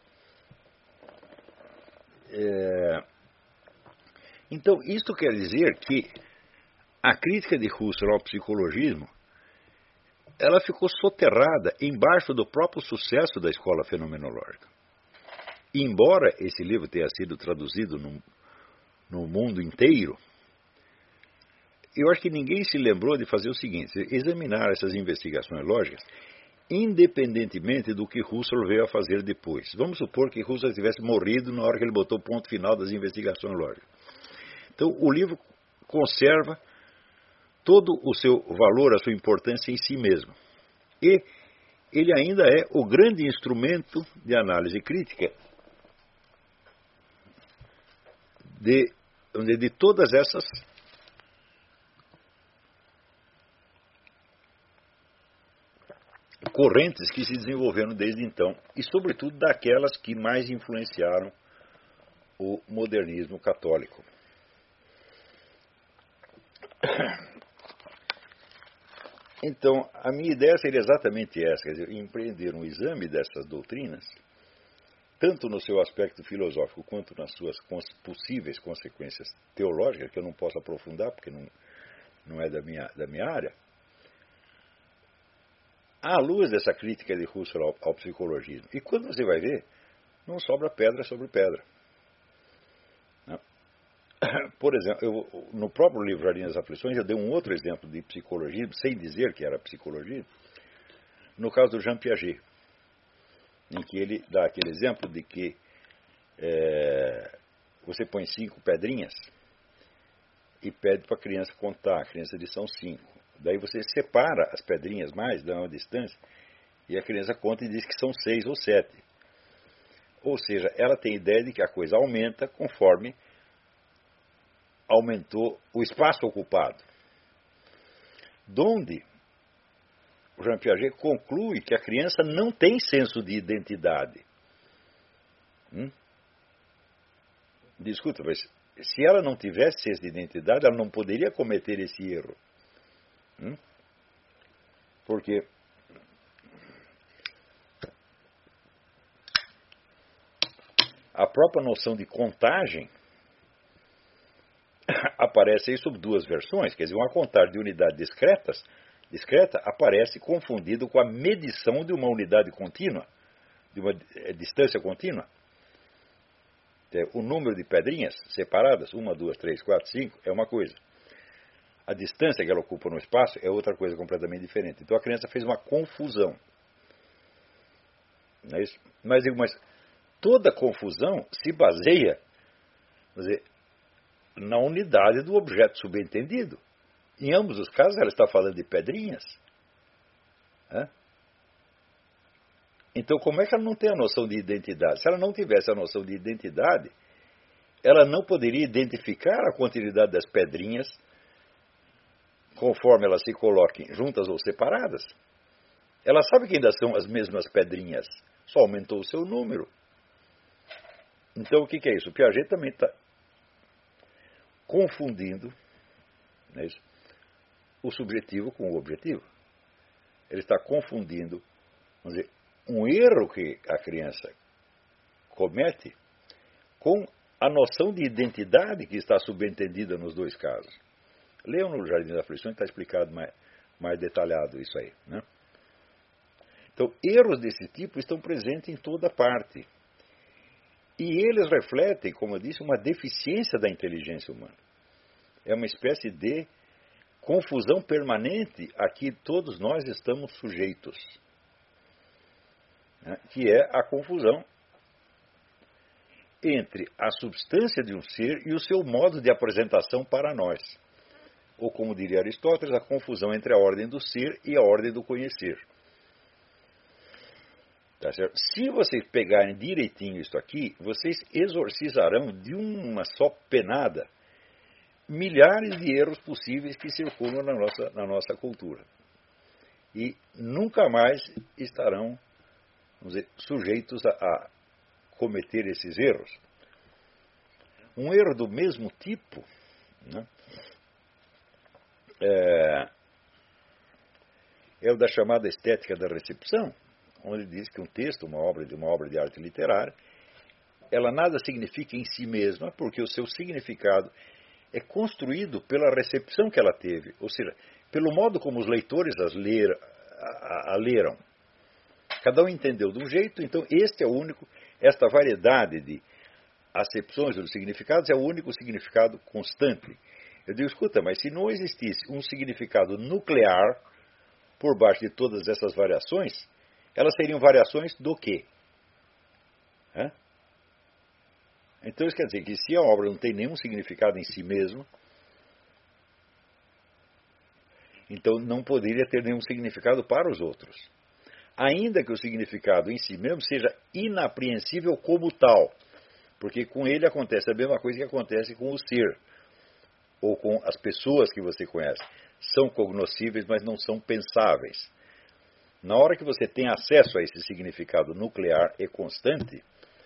É... Então, isto quer dizer que a crítica de Husserl ao psicologismo, ela ficou soterrada embaixo do próprio sucesso da escola fenomenológica. E embora esse livro tenha sido traduzido no, no mundo inteiro, eu acho que ninguém se lembrou de fazer o seguinte, examinar essas investigações lógicas, independentemente do que Husserl veio a fazer depois. Vamos supor que Husserl tivesse morrido na hora que ele botou o ponto final das investigações lógicas. Então, o livro conserva todo o seu valor, a sua importância em si mesmo. E ele ainda é o grande instrumento de análise crítica de, de todas essas correntes que se desenvolveram desde então, e sobretudo daquelas que mais influenciaram o modernismo católico. Então, a minha ideia seria exatamente essa, quer dizer, empreender um exame dessas doutrinas, tanto no seu aspecto filosófico quanto nas suas possíveis consequências teológicas, que eu não posso aprofundar porque não, não é da minha, da minha área, à luz dessa crítica de Husserl ao, ao psicologismo. E quando você vai ver, não sobra pedra sobre pedra. Não. por exemplo, eu, no próprio livro Jardim das Aflições, eu dei um outro exemplo de psicologia, sem dizer que era psicologia, no caso do Jean Piaget, em que ele dá aquele exemplo de que é, você põe cinco pedrinhas e pede para a criança contar, a criança diz são cinco. Daí você separa as pedrinhas mais, dá uma distância, e a criança conta e diz que são seis ou sete. Ou seja, ela tem ideia de que a coisa aumenta conforme aumentou o espaço ocupado. Donde o Jean Piaget conclui que a criança não tem senso de identidade. Hum? Escuta, mas se ela não tivesse senso de identidade, ela não poderia cometer esse erro. Hum? Porque a própria noção de contagem aparece aí sob duas versões. Quer dizer, uma contagem de unidades discretas, discreta aparece confundido com a medição de uma unidade contínua, de uma distância contínua. O número de pedrinhas separadas, uma, duas, três, quatro, cinco, é uma coisa. A distância que ela ocupa no espaço é outra coisa completamente diferente. Então a criança fez uma confusão. Não é isso? Mas, mas toda confusão se baseia, quer dizer, na unidade do objeto subentendido. Em ambos os casos ela está falando de pedrinhas. Né? Então, como é que ela não tem a noção de identidade? Se ela não tivesse a noção de identidade, ela não poderia identificar a quantidade das pedrinhas conforme elas se coloquem juntas ou separadas. Ela sabe que ainda são as mesmas pedrinhas, só aumentou o seu número. Então, o que é isso? O Piaget também está confundindo, não é isso, o subjetivo com o objetivo. Ele está confundindo, vamos dizer, um erro que a criança comete com a noção de identidade que está subentendida nos dois casos. Leiam no Jardim das Aflições, está explicado mais, mais detalhado isso aí. Né? Então, erros desse tipo estão presentes em toda parte. E eles refletem, como eu disse, uma deficiência da inteligência humana. É uma espécie de confusão permanente a que todos nós estamos sujeitos. Né? Que é a confusão entre a substância de um ser e o seu modo de apresentação para nós. Ou, como diria Aristóteles, a confusão entre a ordem do ser e a ordem do conhecer. Tá certo? Se vocês pegarem direitinho isso aqui, vocês exorcizarão de uma só penada milhares de erros possíveis que circulam na nossa, na nossa cultura. E nunca mais estarão, vamos dizer, sujeitos a, a cometer esses erros. Um erro do mesmo tipo, né, é, é o da chamada estética da recepção, onde diz que um texto, uma obra de uma obra de arte literária, ela nada significa em si mesma, porque o seu significado é construído pela recepção que ela teve, ou seja, pelo modo como os leitores as ler, a, a, a leram. Cada um entendeu de um jeito, então este é o único, esta variedade de acepções dos significados é o único significado constante. Eu digo, escuta, mas se não existisse um significado nuclear por baixo de todas essas variações, elas seriam variações do quê? Hã? Então isso quer dizer que se a obra não tem nenhum significado em si mesmo, então não poderia ter nenhum significado para os outros. Ainda que o significado em si mesmo seja inapreensível como tal, porque com ele acontece a mesma coisa que acontece com o ser, ou com as pessoas que você conhece. São cognoscíveis, mas não são pensáveis. Na hora que você tem acesso a esse significado nuclear e constante,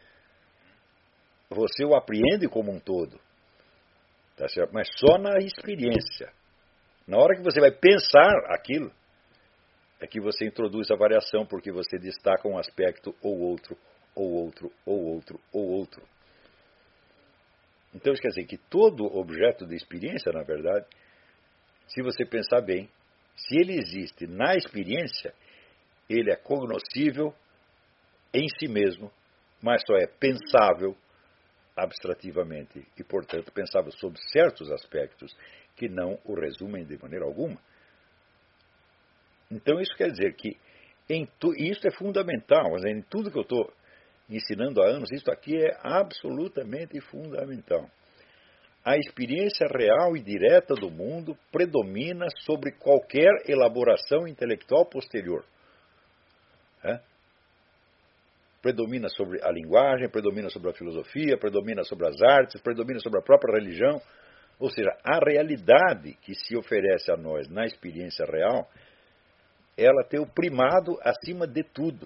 você o apreende como um todo. Tá certo? Mas só na experiência. Na hora que você vai pensar aquilo, é que você introduz a variação, porque você destaca um aspecto ou outro, ou outro, ou outro, ou outro. Então isso quer dizer que todo objeto de experiência, na verdade, se você pensar bem, se ele existe na experiência, ele é cognoscível em si mesmo, mas só é pensável abstrativamente e, portanto, pensava sobre certos aspectos que não o resumem de maneira alguma. Então, isso quer dizer que em tu, isso é fundamental, mas em tudo que eu estou ensinando há anos, isso aqui é absolutamente fundamental. A experiência real e direta do mundo predomina sobre qualquer elaboração intelectual posterior. É? Predomina sobre a linguagem, predomina sobre a filosofia, predomina sobre as artes, predomina sobre a própria religião. Ou seja, a realidade que se oferece a nós na experiência real, ela tem o primado acima de tudo.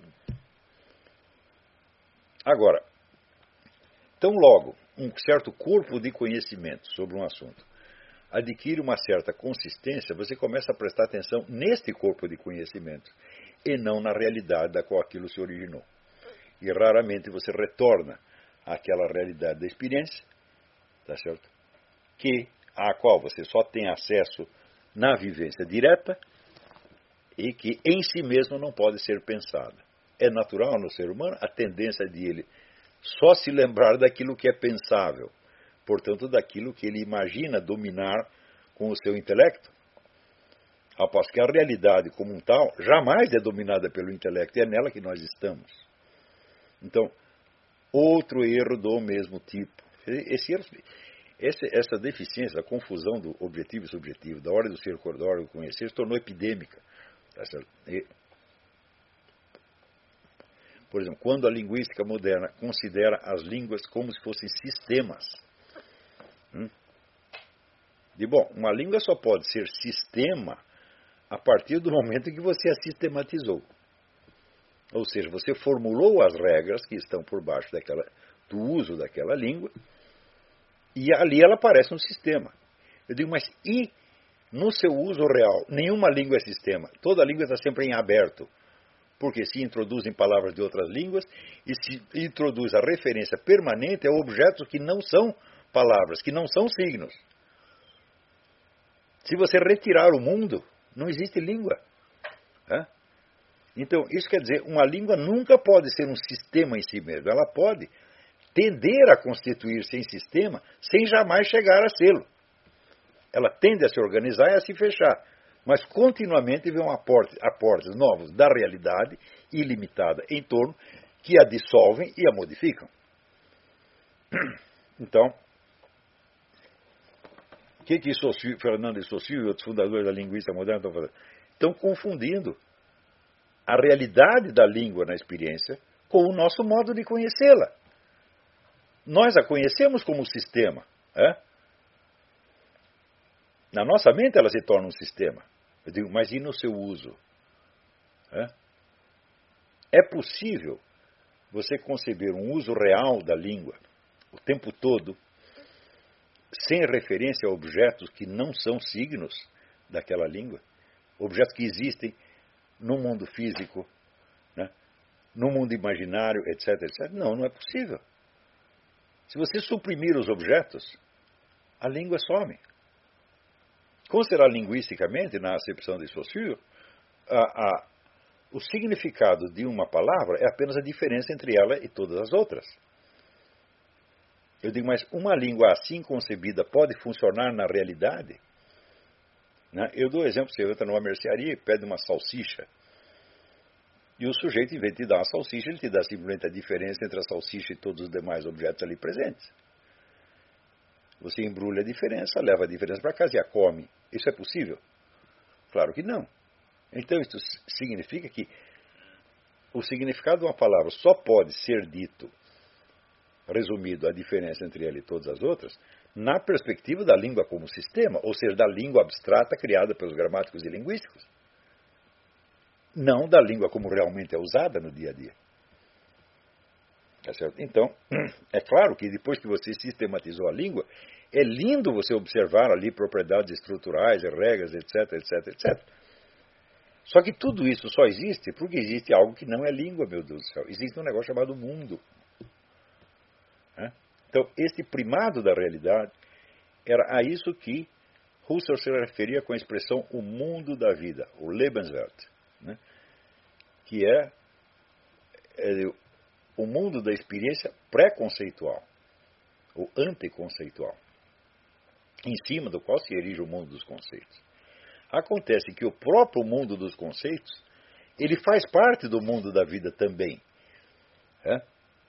Agora, tão logo um certo corpo de conhecimento sobre um assunto adquire uma certa consistência, você começa a prestar atenção neste corpo de conhecimento e não na realidade da qual aquilo se originou. E raramente você retorna àquela realidade da experiência, tá certo? Que, à qual você só tem acesso na vivência direta e que em si mesmo não pode ser pensada. É natural no ser humano a tendência de ele só se lembrar daquilo que é pensável, portanto, daquilo que ele imagina dominar com o seu intelecto, após que a realidade como um tal jamais é dominada pelo intelecto, e é nela que nós estamos. Então, outro erro do mesmo tipo. Esse erro, esse, essa deficiência, a confusão do objetivo e subjetivo, da ordem do ser, da ordem do conhecer, se tornou epidêmica. Tá certo? E, por exemplo, quando a linguística moderna considera as línguas como se fossem sistemas. Hum? De bom, uma língua só pode ser sistema a partir do momento em que você a sistematizou. Ou seja, você formulou as regras que estão por baixo daquela, do uso daquela língua, e ali ela parece um sistema. Eu digo, mas e no seu uso real? Nenhuma língua é sistema. Toda língua está sempre em aberto. Porque se introduzem palavras de outras línguas e se introduz a referência permanente a objetos que não são palavras, que não são signos. Se você retirar o mundo, não existe língua. É? Então, isso quer dizer, uma língua nunca pode ser um sistema em si mesma. Ela pode tender a constituir-se em sistema sem jamais chegar a sê-lo. Ela tende a se organizar e a se fechar. Mas continuamente vem aportes, aportes novos da realidade ilimitada em torno que a dissolvem e a modificam. Então, o que que Saussure, Fernando de Saussure e outros fundadores da linguística moderna estão fazendo? Estão confundindo a realidade da língua na experiência com o nosso modo de conhecê-la. Nós a conhecemos como sistema. É? Na nossa mente ela se torna um sistema. Eu digo, mas e no seu uso? É? É possível você conceber um uso real da língua o tempo todo, sem referência a objetos que não são signos daquela língua? Objetos que existem no mundo físico, né? No mundo imaginário, etc, etcétera. Não, não é possível. Se você suprimir os objetos, a língua some. Como será linguisticamente, na acepção de Saussure, a, a, o significado de uma palavra é apenas a diferença entre ela e todas as outras. Eu digo, mas uma língua assim concebida pode funcionar na realidade? Né? Eu dou exemplo, você entra numa mercearia e pede uma salsicha. E o sujeito, em vez de te dar uma salsicha, ele te dá simplesmente a diferença entre a salsicha e todos os demais objetos ali presentes. Você embrulha a diferença, leva a diferença para casa e a come. Isso é possível? Claro que não. Então, isso significa que o significado de uma palavra só pode ser dito, resumido, a diferença entre ela e todas as outras, na perspectiva da língua como sistema, ou seja, da língua abstrata criada pelos gramáticos e linguísticos. Não da língua como realmente é usada no dia a dia. Tá certo? Então, é claro que depois que você sistematizou a língua, é lindo você observar ali propriedades estruturais, regras, etc, etc, etcétera. Só que tudo isso só existe porque existe algo que não é língua, meu Deus do céu. Existe um negócio chamado mundo. É? Então, este primado da realidade era a isso que Husserl se referia com a expressão o mundo da vida, o Lebenswelt, né? Que é, é o mundo da experiência pré-conceitual. o anticonceitual, em cima do qual se erige o mundo dos conceitos. Acontece que o próprio mundo dos conceitos, ele faz parte do mundo da vida também. É?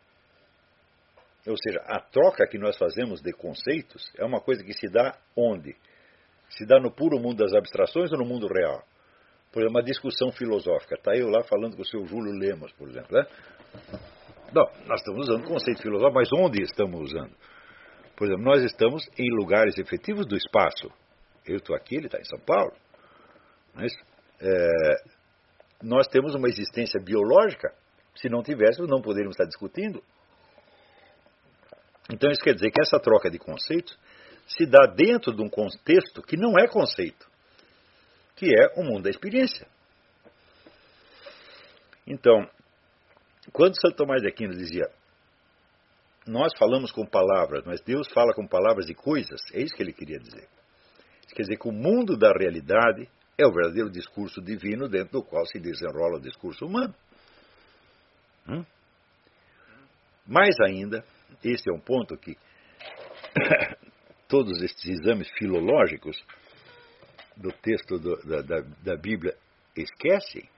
Ou seja, a troca que nós fazemos de conceitos é uma coisa que se dá onde? Se dá no puro mundo das abstrações ou no mundo real? Por exemplo, uma discussão filosófica. Está eu lá falando com o seu Júlio Lemos, por exemplo. Né? Não, nós estamos usando conceito filosófico, mas onde estamos usando? Por exemplo, nós estamos em lugares efetivos do espaço. Eu estou aqui, ele está em São Paulo. Mas, é, nós temos uma existência biológica. Se não tivéssemos, não poderíamos estar discutindo. Então isso quer dizer que essa troca de conceitos se dá dentro de um contexto que não é conceito, que é o mundo da experiência. Então, quando Santo Tomás de Aquino dizia, nós falamos com palavras, mas Deus fala com palavras e coisas, é isso que ele queria dizer. Isso quer dizer que o mundo da realidade é o verdadeiro discurso divino dentro do qual se desenrola o discurso humano. Hum? Mais ainda, esse é um ponto que todos estes exames filológicos do texto do, da, da, da Bíblia esquecem.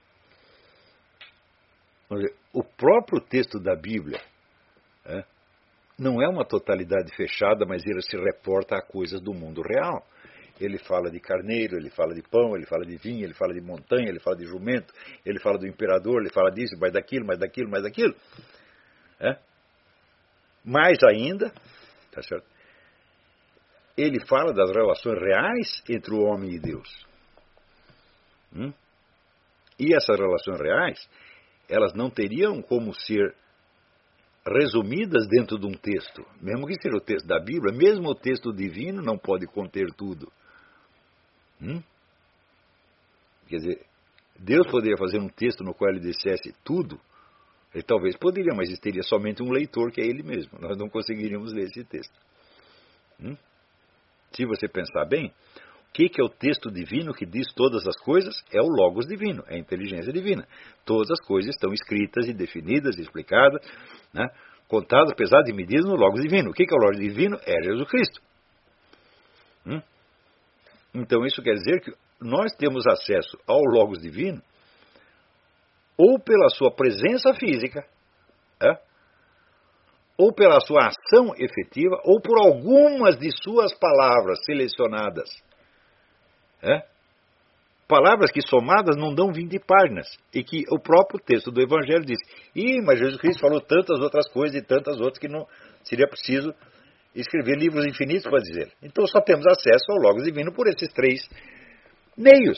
O próprio texto da Bíblia é, não é uma totalidade fechada, mas ele se reporta a coisas do mundo real. Ele fala de carneiro, ele fala de pão, ele fala de vinho, ele fala de montanha, ele fala de jumento, ele fala do imperador, ele fala disso, mais daquilo, mais daquilo, mais daquilo. É? Mais ainda, tá certo? Ele fala das relações reais entre o homem e Deus. Hum? E essas relações reais, elas não teriam como ser resumidas dentro de um texto. Mesmo que seja o texto da Bíblia, mesmo o texto divino não pode conter tudo. Hum? Quer dizer, Deus poderia fazer um texto no qual ele dissesse tudo. Ele talvez poderia, mas teria somente um leitor que é ele mesmo. Nós não conseguiríamos ler esse texto. Hum? Se você pensar bem, o que é o texto divino que diz todas as coisas? É o Logos divino, é a inteligência divina. Todas as coisas estão escritas e definidas, e explicadas, né, contadas, pesadas e medidas no Logos divino. O que é o Logos divino? É Jesus Cristo. Hum? Então isso quer dizer que nós temos acesso ao Logos divino ou pela sua presença física, é? ou pela sua ação efetiva, ou por algumas de suas palavras selecionadas. É? Palavras que somadas não dão vinte páginas, e que o próprio texto do Evangelho diz, Ih, mas Jesus Cristo falou tantas outras coisas e tantas outras que não seria preciso escrever livros infinitos para dizer. Então só temos acesso ao Logos divino por esses três meios.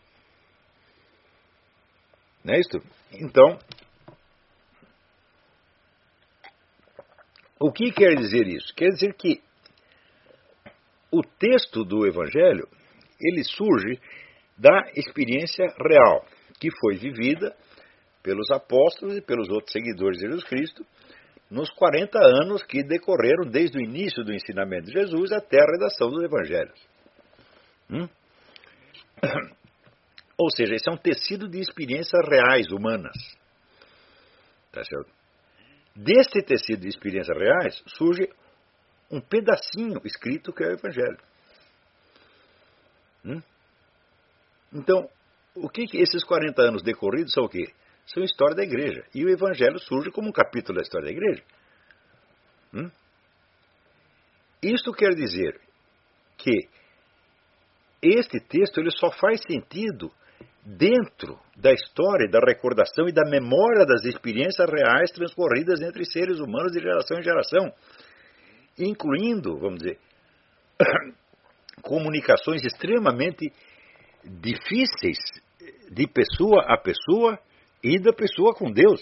Não é isso? Então, o que quer dizer isso? Quer dizer que o texto do Evangelho, ele surge da experiência real, que foi vivida pelos apóstolos e pelos outros seguidores de Jesus Cristo, nos quarenta anos que decorreram desde o início do ensinamento de Jesus até a redação dos Evangelhos. Hum? Ou seja, esse é um tecido de experiências reais, humanas. Tá certo? Deste tecido de experiências reais, surge um pedacinho escrito que é o Evangelho. Hum? Então, o que, que esses quarenta anos decorridos são o quê? São a história da igreja. E o Evangelho surge como um capítulo da história da igreja. Hum? Isto quer dizer que este texto ele só faz sentido dentro da história, da recordação e da memória das experiências reais transcorridas entre seres humanos de geração em geração, incluindo, vamos dizer, comunicações extremamente difíceis de pessoa a pessoa e da pessoa com Deus.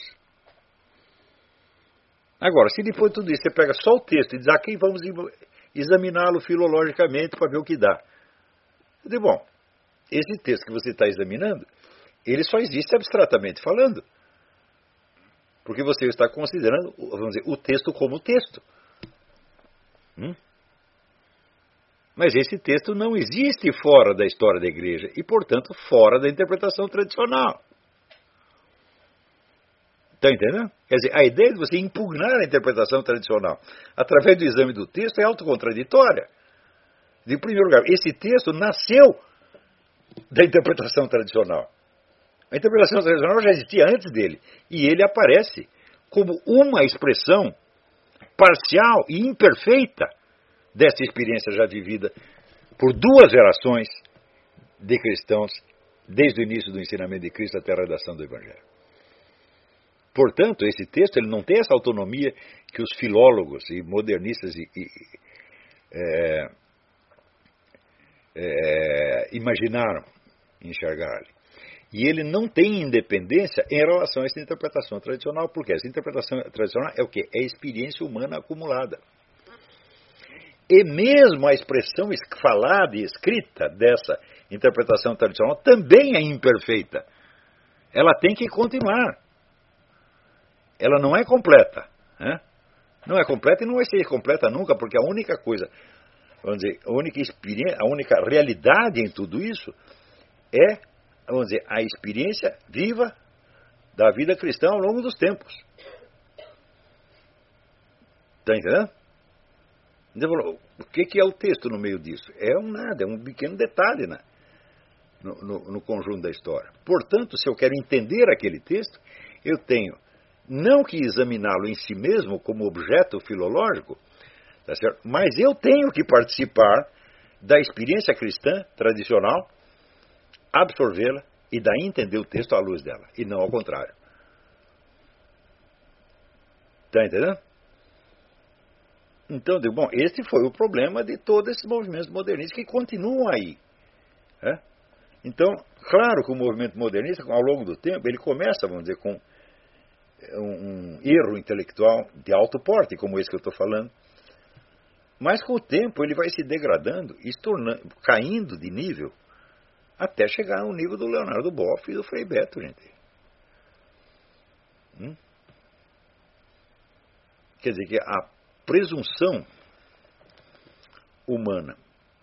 Agora, se depois de tudo isso você pega só o texto e diz, aqui vamos examiná-lo filologicamente para ver o que dá. Eu digo, bom, esse texto que você está examinando, ele só existe abstratamente falando. Porque você está considerando, vamos dizer, o texto como texto. Hum? Mas esse texto não existe fora da história da igreja e, portanto, fora da interpretação tradicional. Está entendendo? Quer dizer, a ideia de você impugnar a interpretação tradicional através do exame do texto é autocontraditória. De primeiro lugar, esse texto nasceu da interpretação tradicional. A interpretação tradicional já existia antes dele. E ele aparece como uma expressão parcial e imperfeita dessa experiência já vivida por duas gerações de cristãos desde o início do ensinamento de Cristo até a redação do Evangelho. Portanto, esse texto ele não tem essa autonomia que os filólogos e modernistas e, e, é, é, imaginaram enxergar ali. E ele não tem independência em relação a essa interpretação tradicional, porque essa interpretação tradicional é o quê? É a experiência humana acumulada. E mesmo a expressão falada e escrita dessa interpretação tradicional também é imperfeita. Ela tem que continuar. Ela não é completa. Né? Não é completa e não vai ser completa nunca, porque a única coisa, vamos dizer, a única experiência, a única realidade em tudo isso é, vamos dizer, a experiência viva da vida cristã ao longo dos tempos. Está entendendo? Então, o que é o texto no meio disso? É um nada, é um pequeno detalhe, né? no, no, no conjunto da história. Portanto, se eu quero entender aquele texto, eu tenho não que examiná-lo em si mesmo como objeto filológico, tá certo? Mas eu tenho que participar da experiência cristã tradicional, absorvê-la e daí entender o texto à luz dela, e não ao contrário. Está entendendo? Então, digo, bom, esse foi o problema de todos esses movimentos modernistas que continuam aí. Né? Então, claro que o movimento modernista, ao longo do tempo, ele começa, vamos dizer, com um, um erro intelectual de alto porte, como esse que eu estou falando, mas com o tempo ele vai se degradando e se tornando, caindo de nível até chegar ao nível do Leonardo Boff e do Frei Beto, gente. Hum? Quer dizer que a presunção humana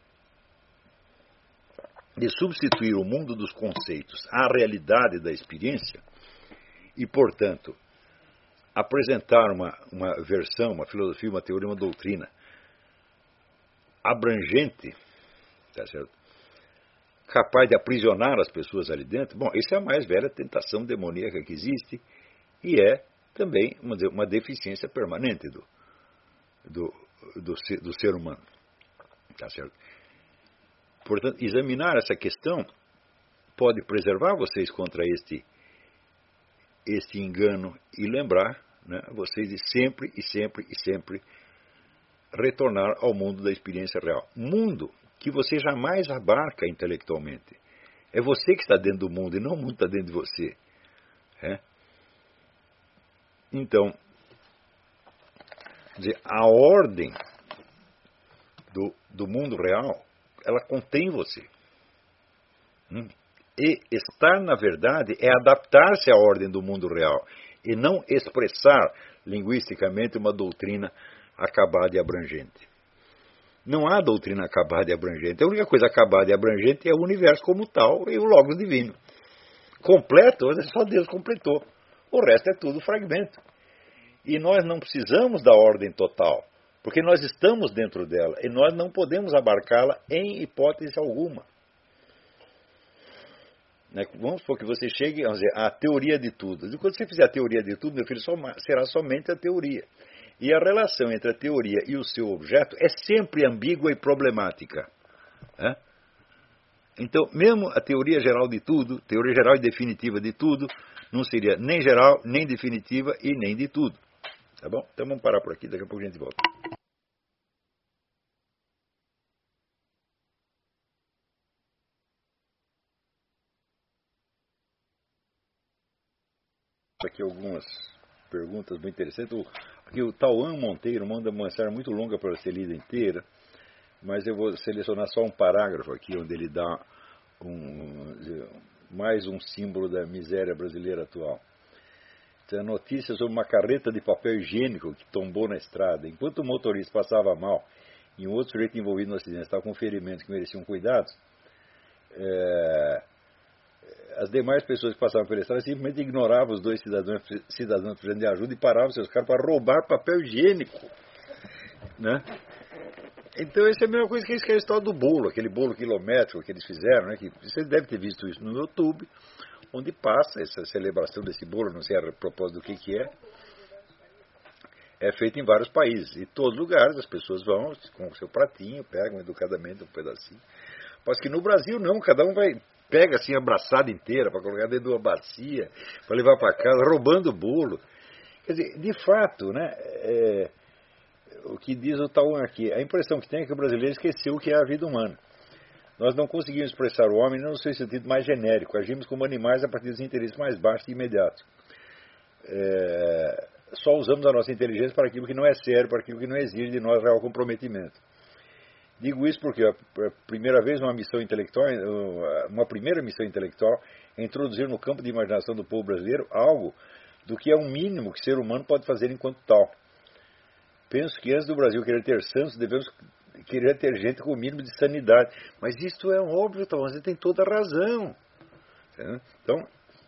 de substituir o mundo dos conceitos à realidade da experiência e, portanto, apresentar uma, uma versão, uma filosofia, uma teoria, uma doutrina abrangente, tá certo? Capaz de aprisionar as pessoas ali dentro, bom, isso é a mais velha tentação demoníaca que existe e é também, vamos dizer, uma deficiência permanente do, do, do, ser, do ser humano. Tá certo? Portanto, examinar essa questão pode preservar vocês contra este, este engano e lembrar, né, vocês de sempre e sempre e sempre retornar ao mundo da experiência real. Mundo que você jamais abarca intelectualmente. É você que está dentro do mundo e não o mundo está dentro de você. É? Então, dizer, a ordem do, do mundo real, ela contém você. Hum? E estar, na verdade, é adaptar-se à ordem do mundo real e não expressar linguisticamente uma doutrina acabada e abrangente. Não há doutrina acabada e abrangente. A única coisa acabada e abrangente é o universo como tal e o Logos divino. Completo, só Deus completou. O resto é tudo fragmento. E nós não precisamos da ordem total, porque nós estamos dentro dela e nós não podemos abarcá-la em hipótese alguma. Vamos supor que você chegue vamos dizer, à teoria de tudo. E quando você fizer a teoria de tudo, meu filho, será somente a teoria. E a relação entre a teoria e o seu objeto é sempre ambígua e problemática. Né? Então, mesmo a teoria geral de tudo, teoria geral e definitiva de tudo, não seria nem geral, nem definitiva e nem de tudo. Tá bom? Então vamos parar por aqui, daqui a pouco a gente volta. Aqui algumas perguntas muito interessantes. O, aqui o Tauan Monteiro manda uma mensagem muito longa para ser lida inteira, mas eu vou selecionar só um parágrafo aqui, onde ele dá um, mais um símbolo da miséria brasileira atual. Tem a notícia sobre uma carreta de papel higiênico que tombou na estrada. Enquanto o motorista passava mal e um outro sujeito envolvido no acidente estava com ferimentos que mereciam cuidados, é, as demais pessoas que passavam pela estrada simplesmente ignoravam os dois cidadãos, cidadãos precisando de ajuda e paravam seus carros para roubar papel higiênico, né? Então, essa é a mesma coisa que a história do bolo, aquele bolo quilométrico que eles fizeram, né? Que você deve ter visto isso no YouTube, onde passa essa celebração desse bolo, não sei a propósito do que, que é. É feito em vários países. E em todos os lugares as pessoas vão com o seu pratinho, pegam educadamente um pedacinho. Mas que no Brasil não, cada um vai, pega assim a abraçada inteira para colocar dentro de uma bacia, para levar para casa, roubando o bolo. Quer dizer, de fato, né, é, o que diz o Tauan aqui, a impressão que tem é que o brasileiro esqueceu o que é a vida humana. Nós não conseguimos expressar o homem no seu sentido mais genérico, agimos como animais a partir dos interesses mais baixos e imediatos. É, só usamos a nossa inteligência para aquilo que não é sério, para aquilo que não exige de nós real comprometimento. Digo isso porque a primeira vez uma missão intelectual, uma primeira missão intelectual é introduzir no campo de imaginação do povo brasileiro algo do que é um mínimo que o ser humano pode fazer enquanto tal. Penso que antes do Brasil querer ter santos, devemos querer ter gente com o mínimo de sanidade. Mas isto é um óbvio, então, você tem toda a razão. Então,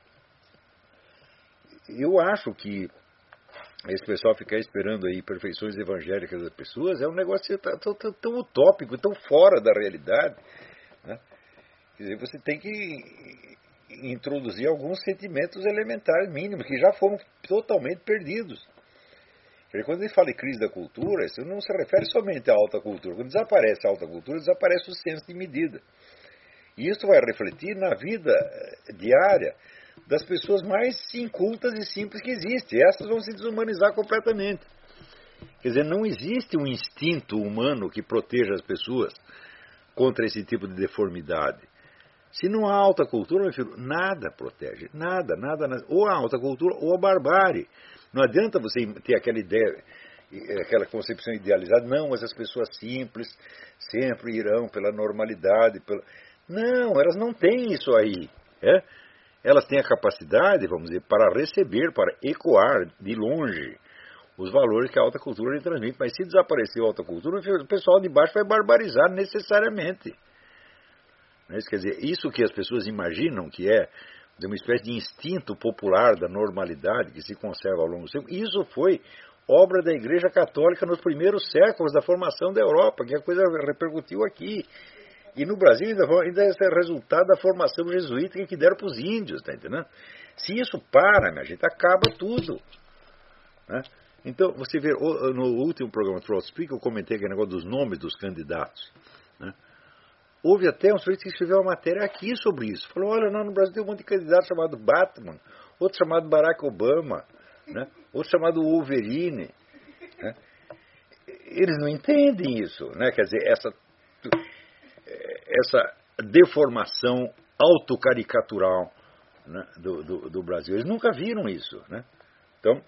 eu acho que esse pessoal ficar esperando aí perfeições evangélicas das pessoas é um negócio tão, tão, tão utópico, tão fora da realidade, né? Quer dizer, você tem que introduzir alguns sentimentos elementares mínimos que já foram totalmente perdidos. Quando a gente fala em crise da cultura, isso não se refere somente à alta cultura. Quando desaparece a alta cultura, desaparece o senso de medida. E isso vai refletir na vida diária das pessoas mais incultas e simples que existem. Essas vão se desumanizar completamente. Quer dizer, não existe um instinto humano que proteja as pessoas contra esse tipo de deformidade. Se não há alta cultura, meu filho, nada protege. Nada, nada, nada. Ou a alta cultura ou a barbárie. Não adianta você ter aquela ideia, aquela concepção idealizada, não, mas as pessoas simples sempre irão pela normalidade. Pela... Não, elas não têm isso aí. É? Elas têm a capacidade, vamos dizer, para receber, para ecoar de longe os valores que a alta cultura lhe transmite. Mas se desaparecer a alta cultura, o pessoal de baixo vai barbarizar necessariamente. Quer dizer, isso que as pessoas imaginam que é uma espécie de instinto popular da normalidade que se conserva ao longo do tempo, isso foi obra da Igreja Católica nos primeiros séculos da formação da Europa, que a coisa repercutiu aqui. E no Brasil ainda, ainda é resultado da formação jesuítica que deram para os índios, tá entendendo? Se isso para, minha gente, acaba tudo, né? Então, você vê, no último programa Troll Speak, eu comentei aquele negócio dos nomes dos candidatos, né? Houve até um sujeito que escreveu uma matéria aqui sobre isso. Falou, olha, não, no Brasil tem um monte de candidato chamado Batman, outro chamado Barack Obama, né? Outro chamado Wolverine, né? Eles não entendem isso, né? Quer dizer, essa, essa deformação autocaricatural, né, do, do, do Brasil. Eles nunca viram isso, né? Então,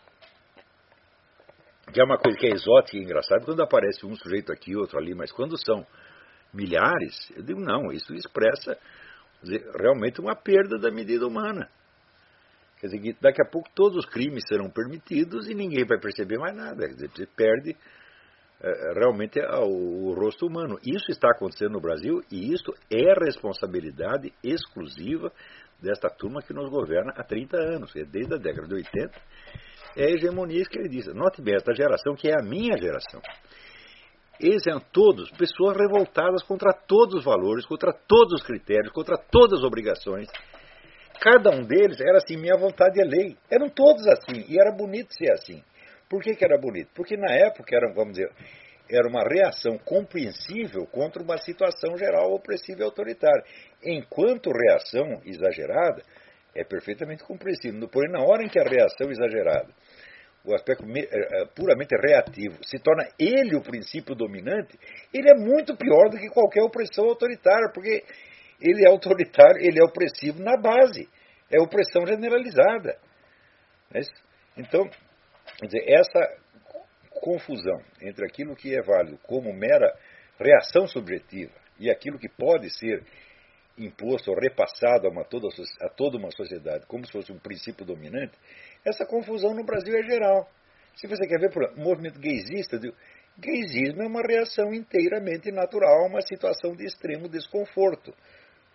que é uma coisa que é exótica e engraçada, quando aparece um sujeito aqui, outro ali, mas quando são milhares, eu digo, não, isso expressa dizer, realmente uma perda da medida humana. Quer dizer, que daqui a pouco todos os crimes serão permitidos e ninguém vai perceber mais nada. Quer dizer, você perde é, realmente o, o rosto humano. Isso está acontecendo no Brasil e isso é responsabilidade exclusiva desta turma que nos governa há trinta anos. Desde a década de oitenta é a hegemonia que ele diz. Note bem, esta geração que é a minha geração. Eles eram todos pessoas revoltadas contra todos os valores, contra todos os critérios, contra todas as obrigações. Cada um deles era assim, minha vontade é lei. Eram todos assim, e era bonito ser assim. Por que que era bonito? Porque na época era, vamos dizer, era uma reação compreensível contra uma situação geral opressiva e autoritária. Enquanto reação exagerada é perfeitamente compreensível. Porém, na hora em que a reação exagerada, o aspecto puramente reativo, se torna ele o princípio dominante, ele é muito pior do que qualquer opressão autoritária, porque ele é autoritário, ele é opressivo na base, é opressão generalizada. Então, quer dizer, essa confusão entre aquilo que é válido como mera reação subjetiva e aquilo que pode ser imposto ou repassado a, uma, toda, a toda uma sociedade como se fosse um princípio dominante, essa confusão no Brasil é geral. Se você quer ver, por exemplo, o movimento gaysista, o gaysismo é uma reação inteiramente natural a uma situação de extremo desconforto.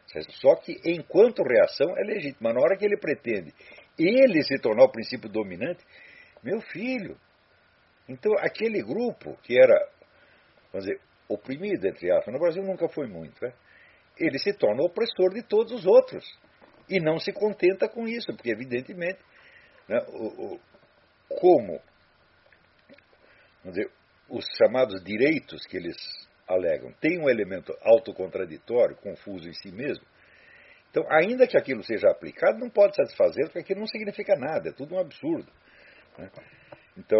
Só que, enquanto reação, é legítima. Na hora que ele pretende ele se tornar o princípio dominante, meu filho. Então, aquele grupo que era, vamos dizer, oprimido, entre aspas, no Brasil nunca foi muito, né? Ele se torna opressor de todos os outros. E não se contenta com isso, porque, evidentemente, né, o, o, como, vamos dizer, os chamados direitos que eles alegam têm um elemento autocontraditório, confuso em si mesmo, então, ainda que aquilo seja aplicado, não pode satisfazer, porque aquilo não significa nada, é tudo um absurdo, né? Então,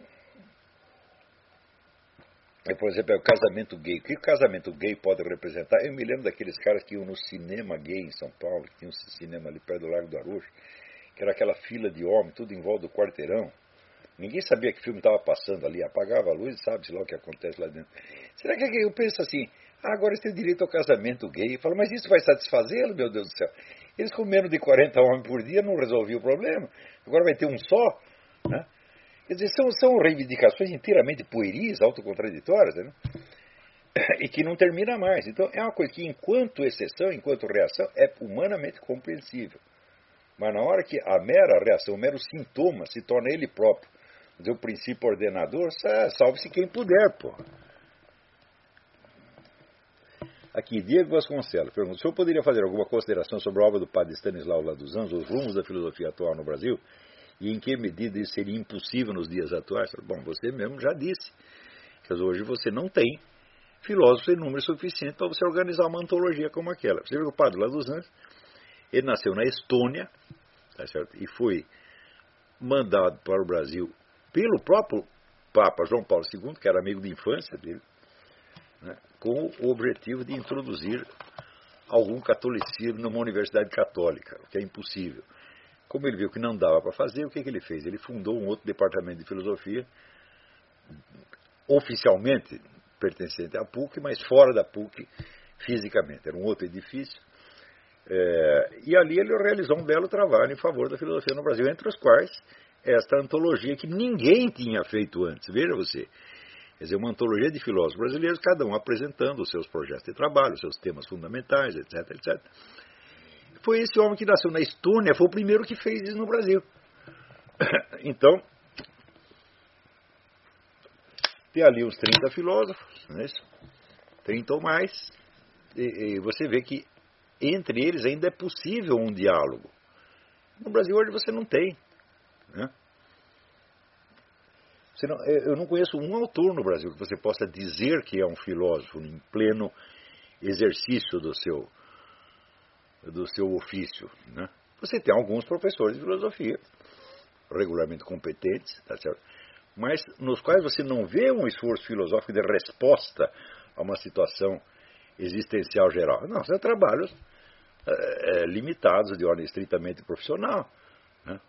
é, por exemplo, é o casamento gay. O que o casamento gay pode representar? Eu me lembro daqueles caras que iam no cinema gay em São Paulo, que tinha um cinema ali perto do Largo do Arouche, que era aquela fila de homens, tudo em volta do quarteirão. Ninguém sabia que filme estava passando ali, apagava a luz e sabe-se lá o que acontece lá dentro. Será que eu penso assim, ah, agora eles têm direito ao casamento gay? Eu falo, mas isso vai satisfazê-lo, meu Deus do céu? Eles com menos de quarenta homens por dia não resolviam o problema. Agora vai ter um só, né? Quer dizer, são, são reivindicações inteiramente pueris, autocontraditórias, né? E que não termina mais. Então é uma coisa que, enquanto exceção, enquanto reação, é humanamente compreensível. Mas na hora que a mera reação, o mero sintoma se torna ele próprio, o princípio ordenador, salve-se quem puder, pô. Aqui, Diego Vasconcelos pergunta, o senhor poderia fazer alguma consideração sobre a obra do padre Stanislau lá dos Anjos, os rumos da filosofia atual no Brasil, e em que medida isso seria impossível nos dias atuais? Bom, você mesmo já disse, que hoje você não tem filósofos em número suficiente para você organizar uma antologia como aquela. Você viu que o padre lá dos Anjos, ele nasceu na Estônia, tá certo? E foi mandado para o Brasil pelo próprio Papa João Paulo segundo, que era amigo de infância dele, né, com o objetivo de introduzir algum catolicismo numa universidade católica, o que é impossível. Como ele viu que não dava para fazer, o que, que ele fez? Ele fundou um outro departamento de filosofia, oficialmente pertencente à PUC, mas fora da PUC fisicamente. Era um outro edifício. É, e ali ele realizou um belo trabalho em favor da filosofia no Brasil, entre os quais esta antologia que ninguém tinha feito antes. Veja você. Quer dizer, uma antologia de filósofos brasileiros, cada um apresentando os seus projetos de trabalho, os seus temas fundamentais, etc, etcétera. Foi esse homem que nasceu na Estônia, foi o primeiro que fez isso no Brasil. Então, tem ali uns trinta filósofos, não é isso? trinta ou mais, e, e você vê que entre eles ainda é possível um diálogo. No Brasil hoje você não tem, né? Você não, eu não conheço um autor no Brasil que você possa dizer que é um filósofo em pleno exercício do seu, do seu ofício, né? Você tem alguns professores de filosofia regularmente competentes, tá certo? Mas nos quais você não vê um esforço filosófico de resposta a uma situação existencial geral. Não, são trabalhos é, limitados de ordem estritamente profissional, né?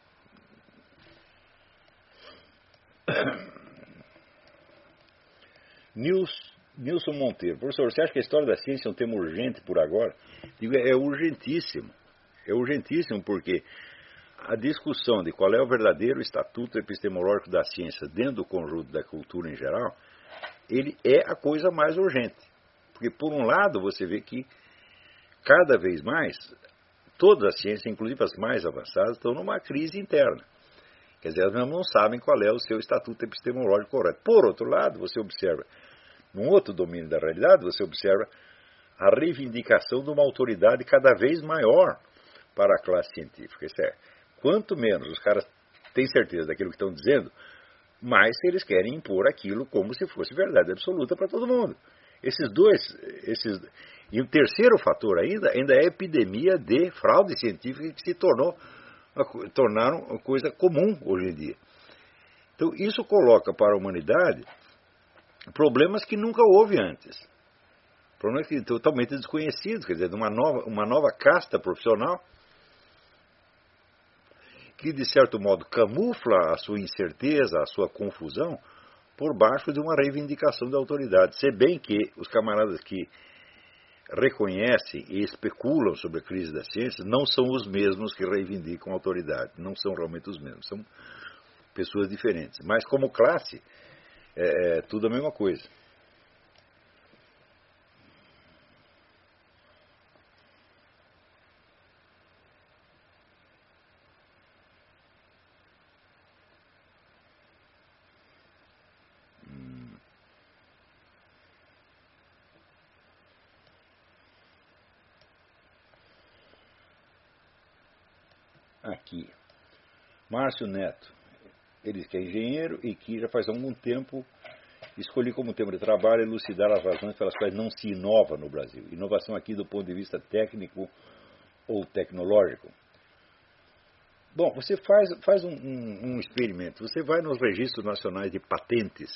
Nilson Monteiro, professor, você acha que a história da ciência é um tema urgente por agora? Digo, é urgentíssimo. É urgentíssimo porque a discussão de qual é o verdadeiro estatuto epistemológico da ciência dentro do conjunto da cultura em geral, ele é a coisa mais urgente. Porque, por um lado, você vê que cada vez mais todas as ciências, inclusive as mais avançadas, estão numa crise interna. Quer dizer, elas mesmo não sabem qual é o seu estatuto epistemológico correto. Por outro lado, você observa, num outro domínio da realidade, você observa a reivindicação de uma autoridade cada vez maior para a classe científica. Isso é, quanto menos os caras têm certeza daquilo que estão dizendo, mais eles querem impor aquilo como se fosse verdade absoluta para todo mundo. Esses dois, esses... E o terceiro fator ainda, ainda é a epidemia de fraude científica que se tornou tornaram uma coisa comum hoje em dia. Então, isso coloca para a humanidade problemas que nunca houve antes. Problemas que totalmente desconhecidos, quer dizer, uma nova, uma nova casta profissional que, de certo modo, camufla a sua incerteza, a sua confusão, por baixo de uma reivindicação da autoridade. Se bem que os camaradas que reconhecem e especulam sobre a crise da ciência não são os mesmos que reivindicam a autoridade, não são realmente os mesmos, são pessoas diferentes. Mas como classe, é, é tudo a mesma coisa. aqui. Márcio Neto, ele que é engenheiro e que já faz algum tempo escolhi como tema de trabalho elucidar as razões pelas quais não se inova no Brasil. Inovação aqui do ponto de vista técnico ou tecnológico. Bom, você faz, faz um, um, um experimento. Você vai nos registros nacionais de patentes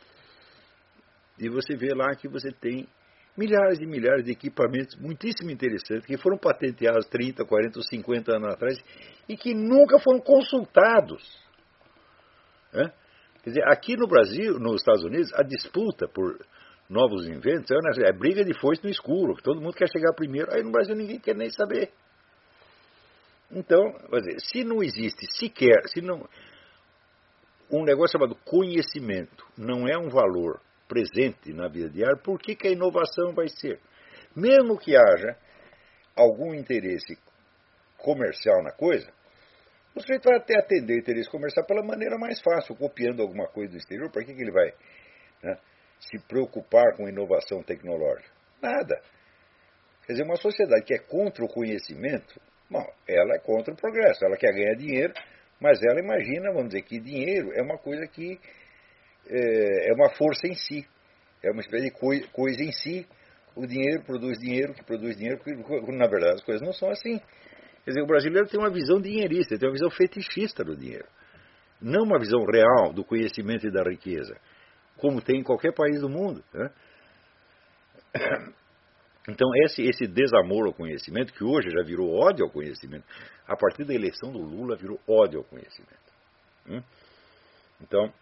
e você vê lá que você tem milhares e milhares de equipamentos muitíssimo interessantes que foram patenteados trinta, quarenta ou cinquenta anos atrás e que nunca foram consultados. É? Quer dizer, aqui no Brasil, nos Estados Unidos, a disputa por novos inventos é, é briga de foice no escuro, que todo mundo quer chegar primeiro. Aí no Brasil ninguém quer nem saber. Então, quer dizer, se não existe sequer, se não, um negócio chamado conhecimento não é um valor presente na vida diária, por que, que a inovação vai ser? Mesmo que haja algum interesse comercial na coisa, o sujeito vai até atender o interesse comercial pela maneira mais fácil, copiando alguma coisa do exterior. Para que, que ele vai, né, se preocupar com inovação tecnológica? Nada. Quer dizer, uma sociedade que é contra o conhecimento, bom, ela é contra o progresso, ela quer ganhar dinheiro, mas ela imagina, vamos dizer, que dinheiro é uma coisa que é, é uma força em si, é uma espécie de coi- coisa em si. O dinheiro produz dinheiro, que produz dinheiro, porque, na verdade as coisas não são assim. Quer dizer, o brasileiro tem uma visão dinheirista, tem uma visão fetichista do dinheiro. Não uma visão real do conhecimento e da riqueza, como tem em qualquer país do mundo. Né? Então, esse, esse desamor ao conhecimento, que hoje já virou ódio ao conhecimento, a partir da eleição do Lula virou ódio ao conhecimento. Hum? Então,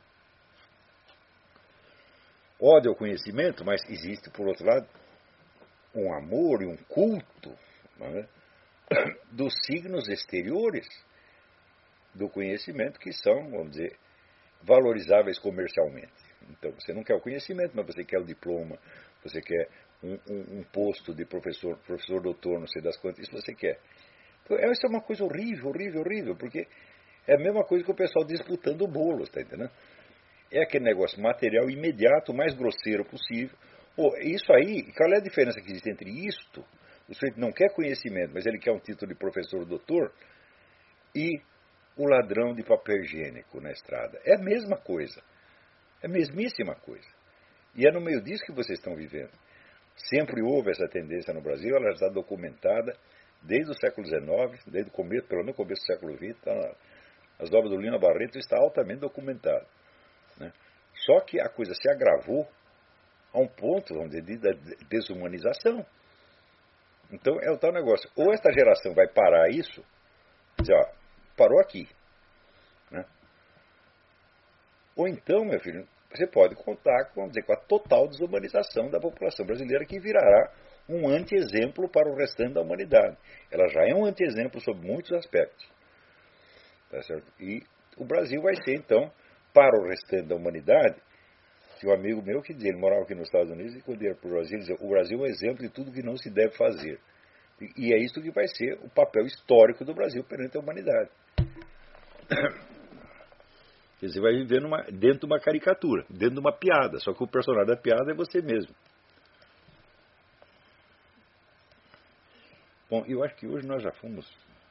ódio ao conhecimento, mas existe, por outro lado, um amor e um culto, não é? Dos signos exteriores do conhecimento que são, vamos dizer, valorizáveis comercialmente. Então, você não quer o conhecimento, mas você quer o diploma, você quer um, um, um posto de professor, professor doutor, não sei das quantas, isso você quer. Então, isso é uma coisa horrível, horrível, horrível, porque é a mesma coisa que o pessoal disputando o bolo, está entendendo? É aquele negócio material imediato, o mais grosseiro possível. Pô, isso aí, qual é a diferença que existe entre isto? O sujeito não quer conhecimento, mas ele quer um título de professor ou doutor, e o ladrão de papel higiênico na estrada. É a mesma coisa. É a mesmíssima coisa. E é no meio disso que vocês estão vivendo. Sempre houve essa tendência no Brasil, ela está documentada desde o século dezenove, desde o começo, pelo menos o começo do século vinte, tá, as obras do Lima Barreto está altamente documentada. Né? Só que a coisa se agravou a um ponto, vamos dizer, de desumanização. Então é o tal negócio. Ou esta geração vai parar isso, dizer, ó, parou aqui. Né? Ou então, meu filho, você pode contar com, vamos dizer, com a total desumanização da população brasileira, que virará um anti-exemplo para o restante da humanidade. Ela já é um anti-exemplo sob muitos aspectos. Tá certo? E o Brasil vai ser, então, para o restante da humanidade. Tinha um amigo meu que dizia, ele morava aqui nos Estados Unidos, e quando ia para o Brasil, ele dizia, o Brasil é um exemplo de tudo que não se deve fazer. E é isso que vai ser o papel histórico do Brasil perante a humanidade. Você vai viver numa, dentro de uma caricatura, dentro de uma piada, só que o personagem da piada é você mesmo. Bom, eu acho que hoje nós já fomos...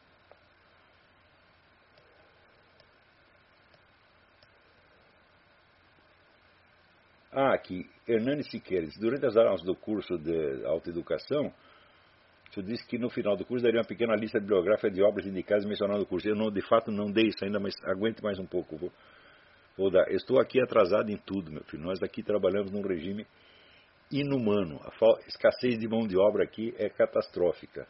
Ah, aqui, Hernani Siqueira, durante as aulas do curso de autoeducação, eu disse que no final do curso daria uma pequena lista bibliográfica de obras indicadas mencionando o curso. Eu, não, de fato, não dei isso ainda, mas aguente mais um pouco. Vou, vou dar. Eu estou aqui atrasado em tudo, meu filho. Nós aqui trabalhamos num regime inumano. A escassez de mão de obra aqui é catastrófica.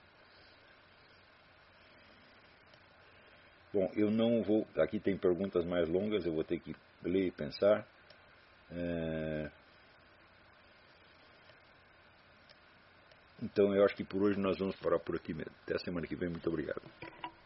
Bom, eu não vou... Aqui tem perguntas mais longas, eu vou ter que ler e pensar. É... Então eu acho que por hoje nós vamos parar por aqui mesmo. Até a semana que vem. Muito obrigado.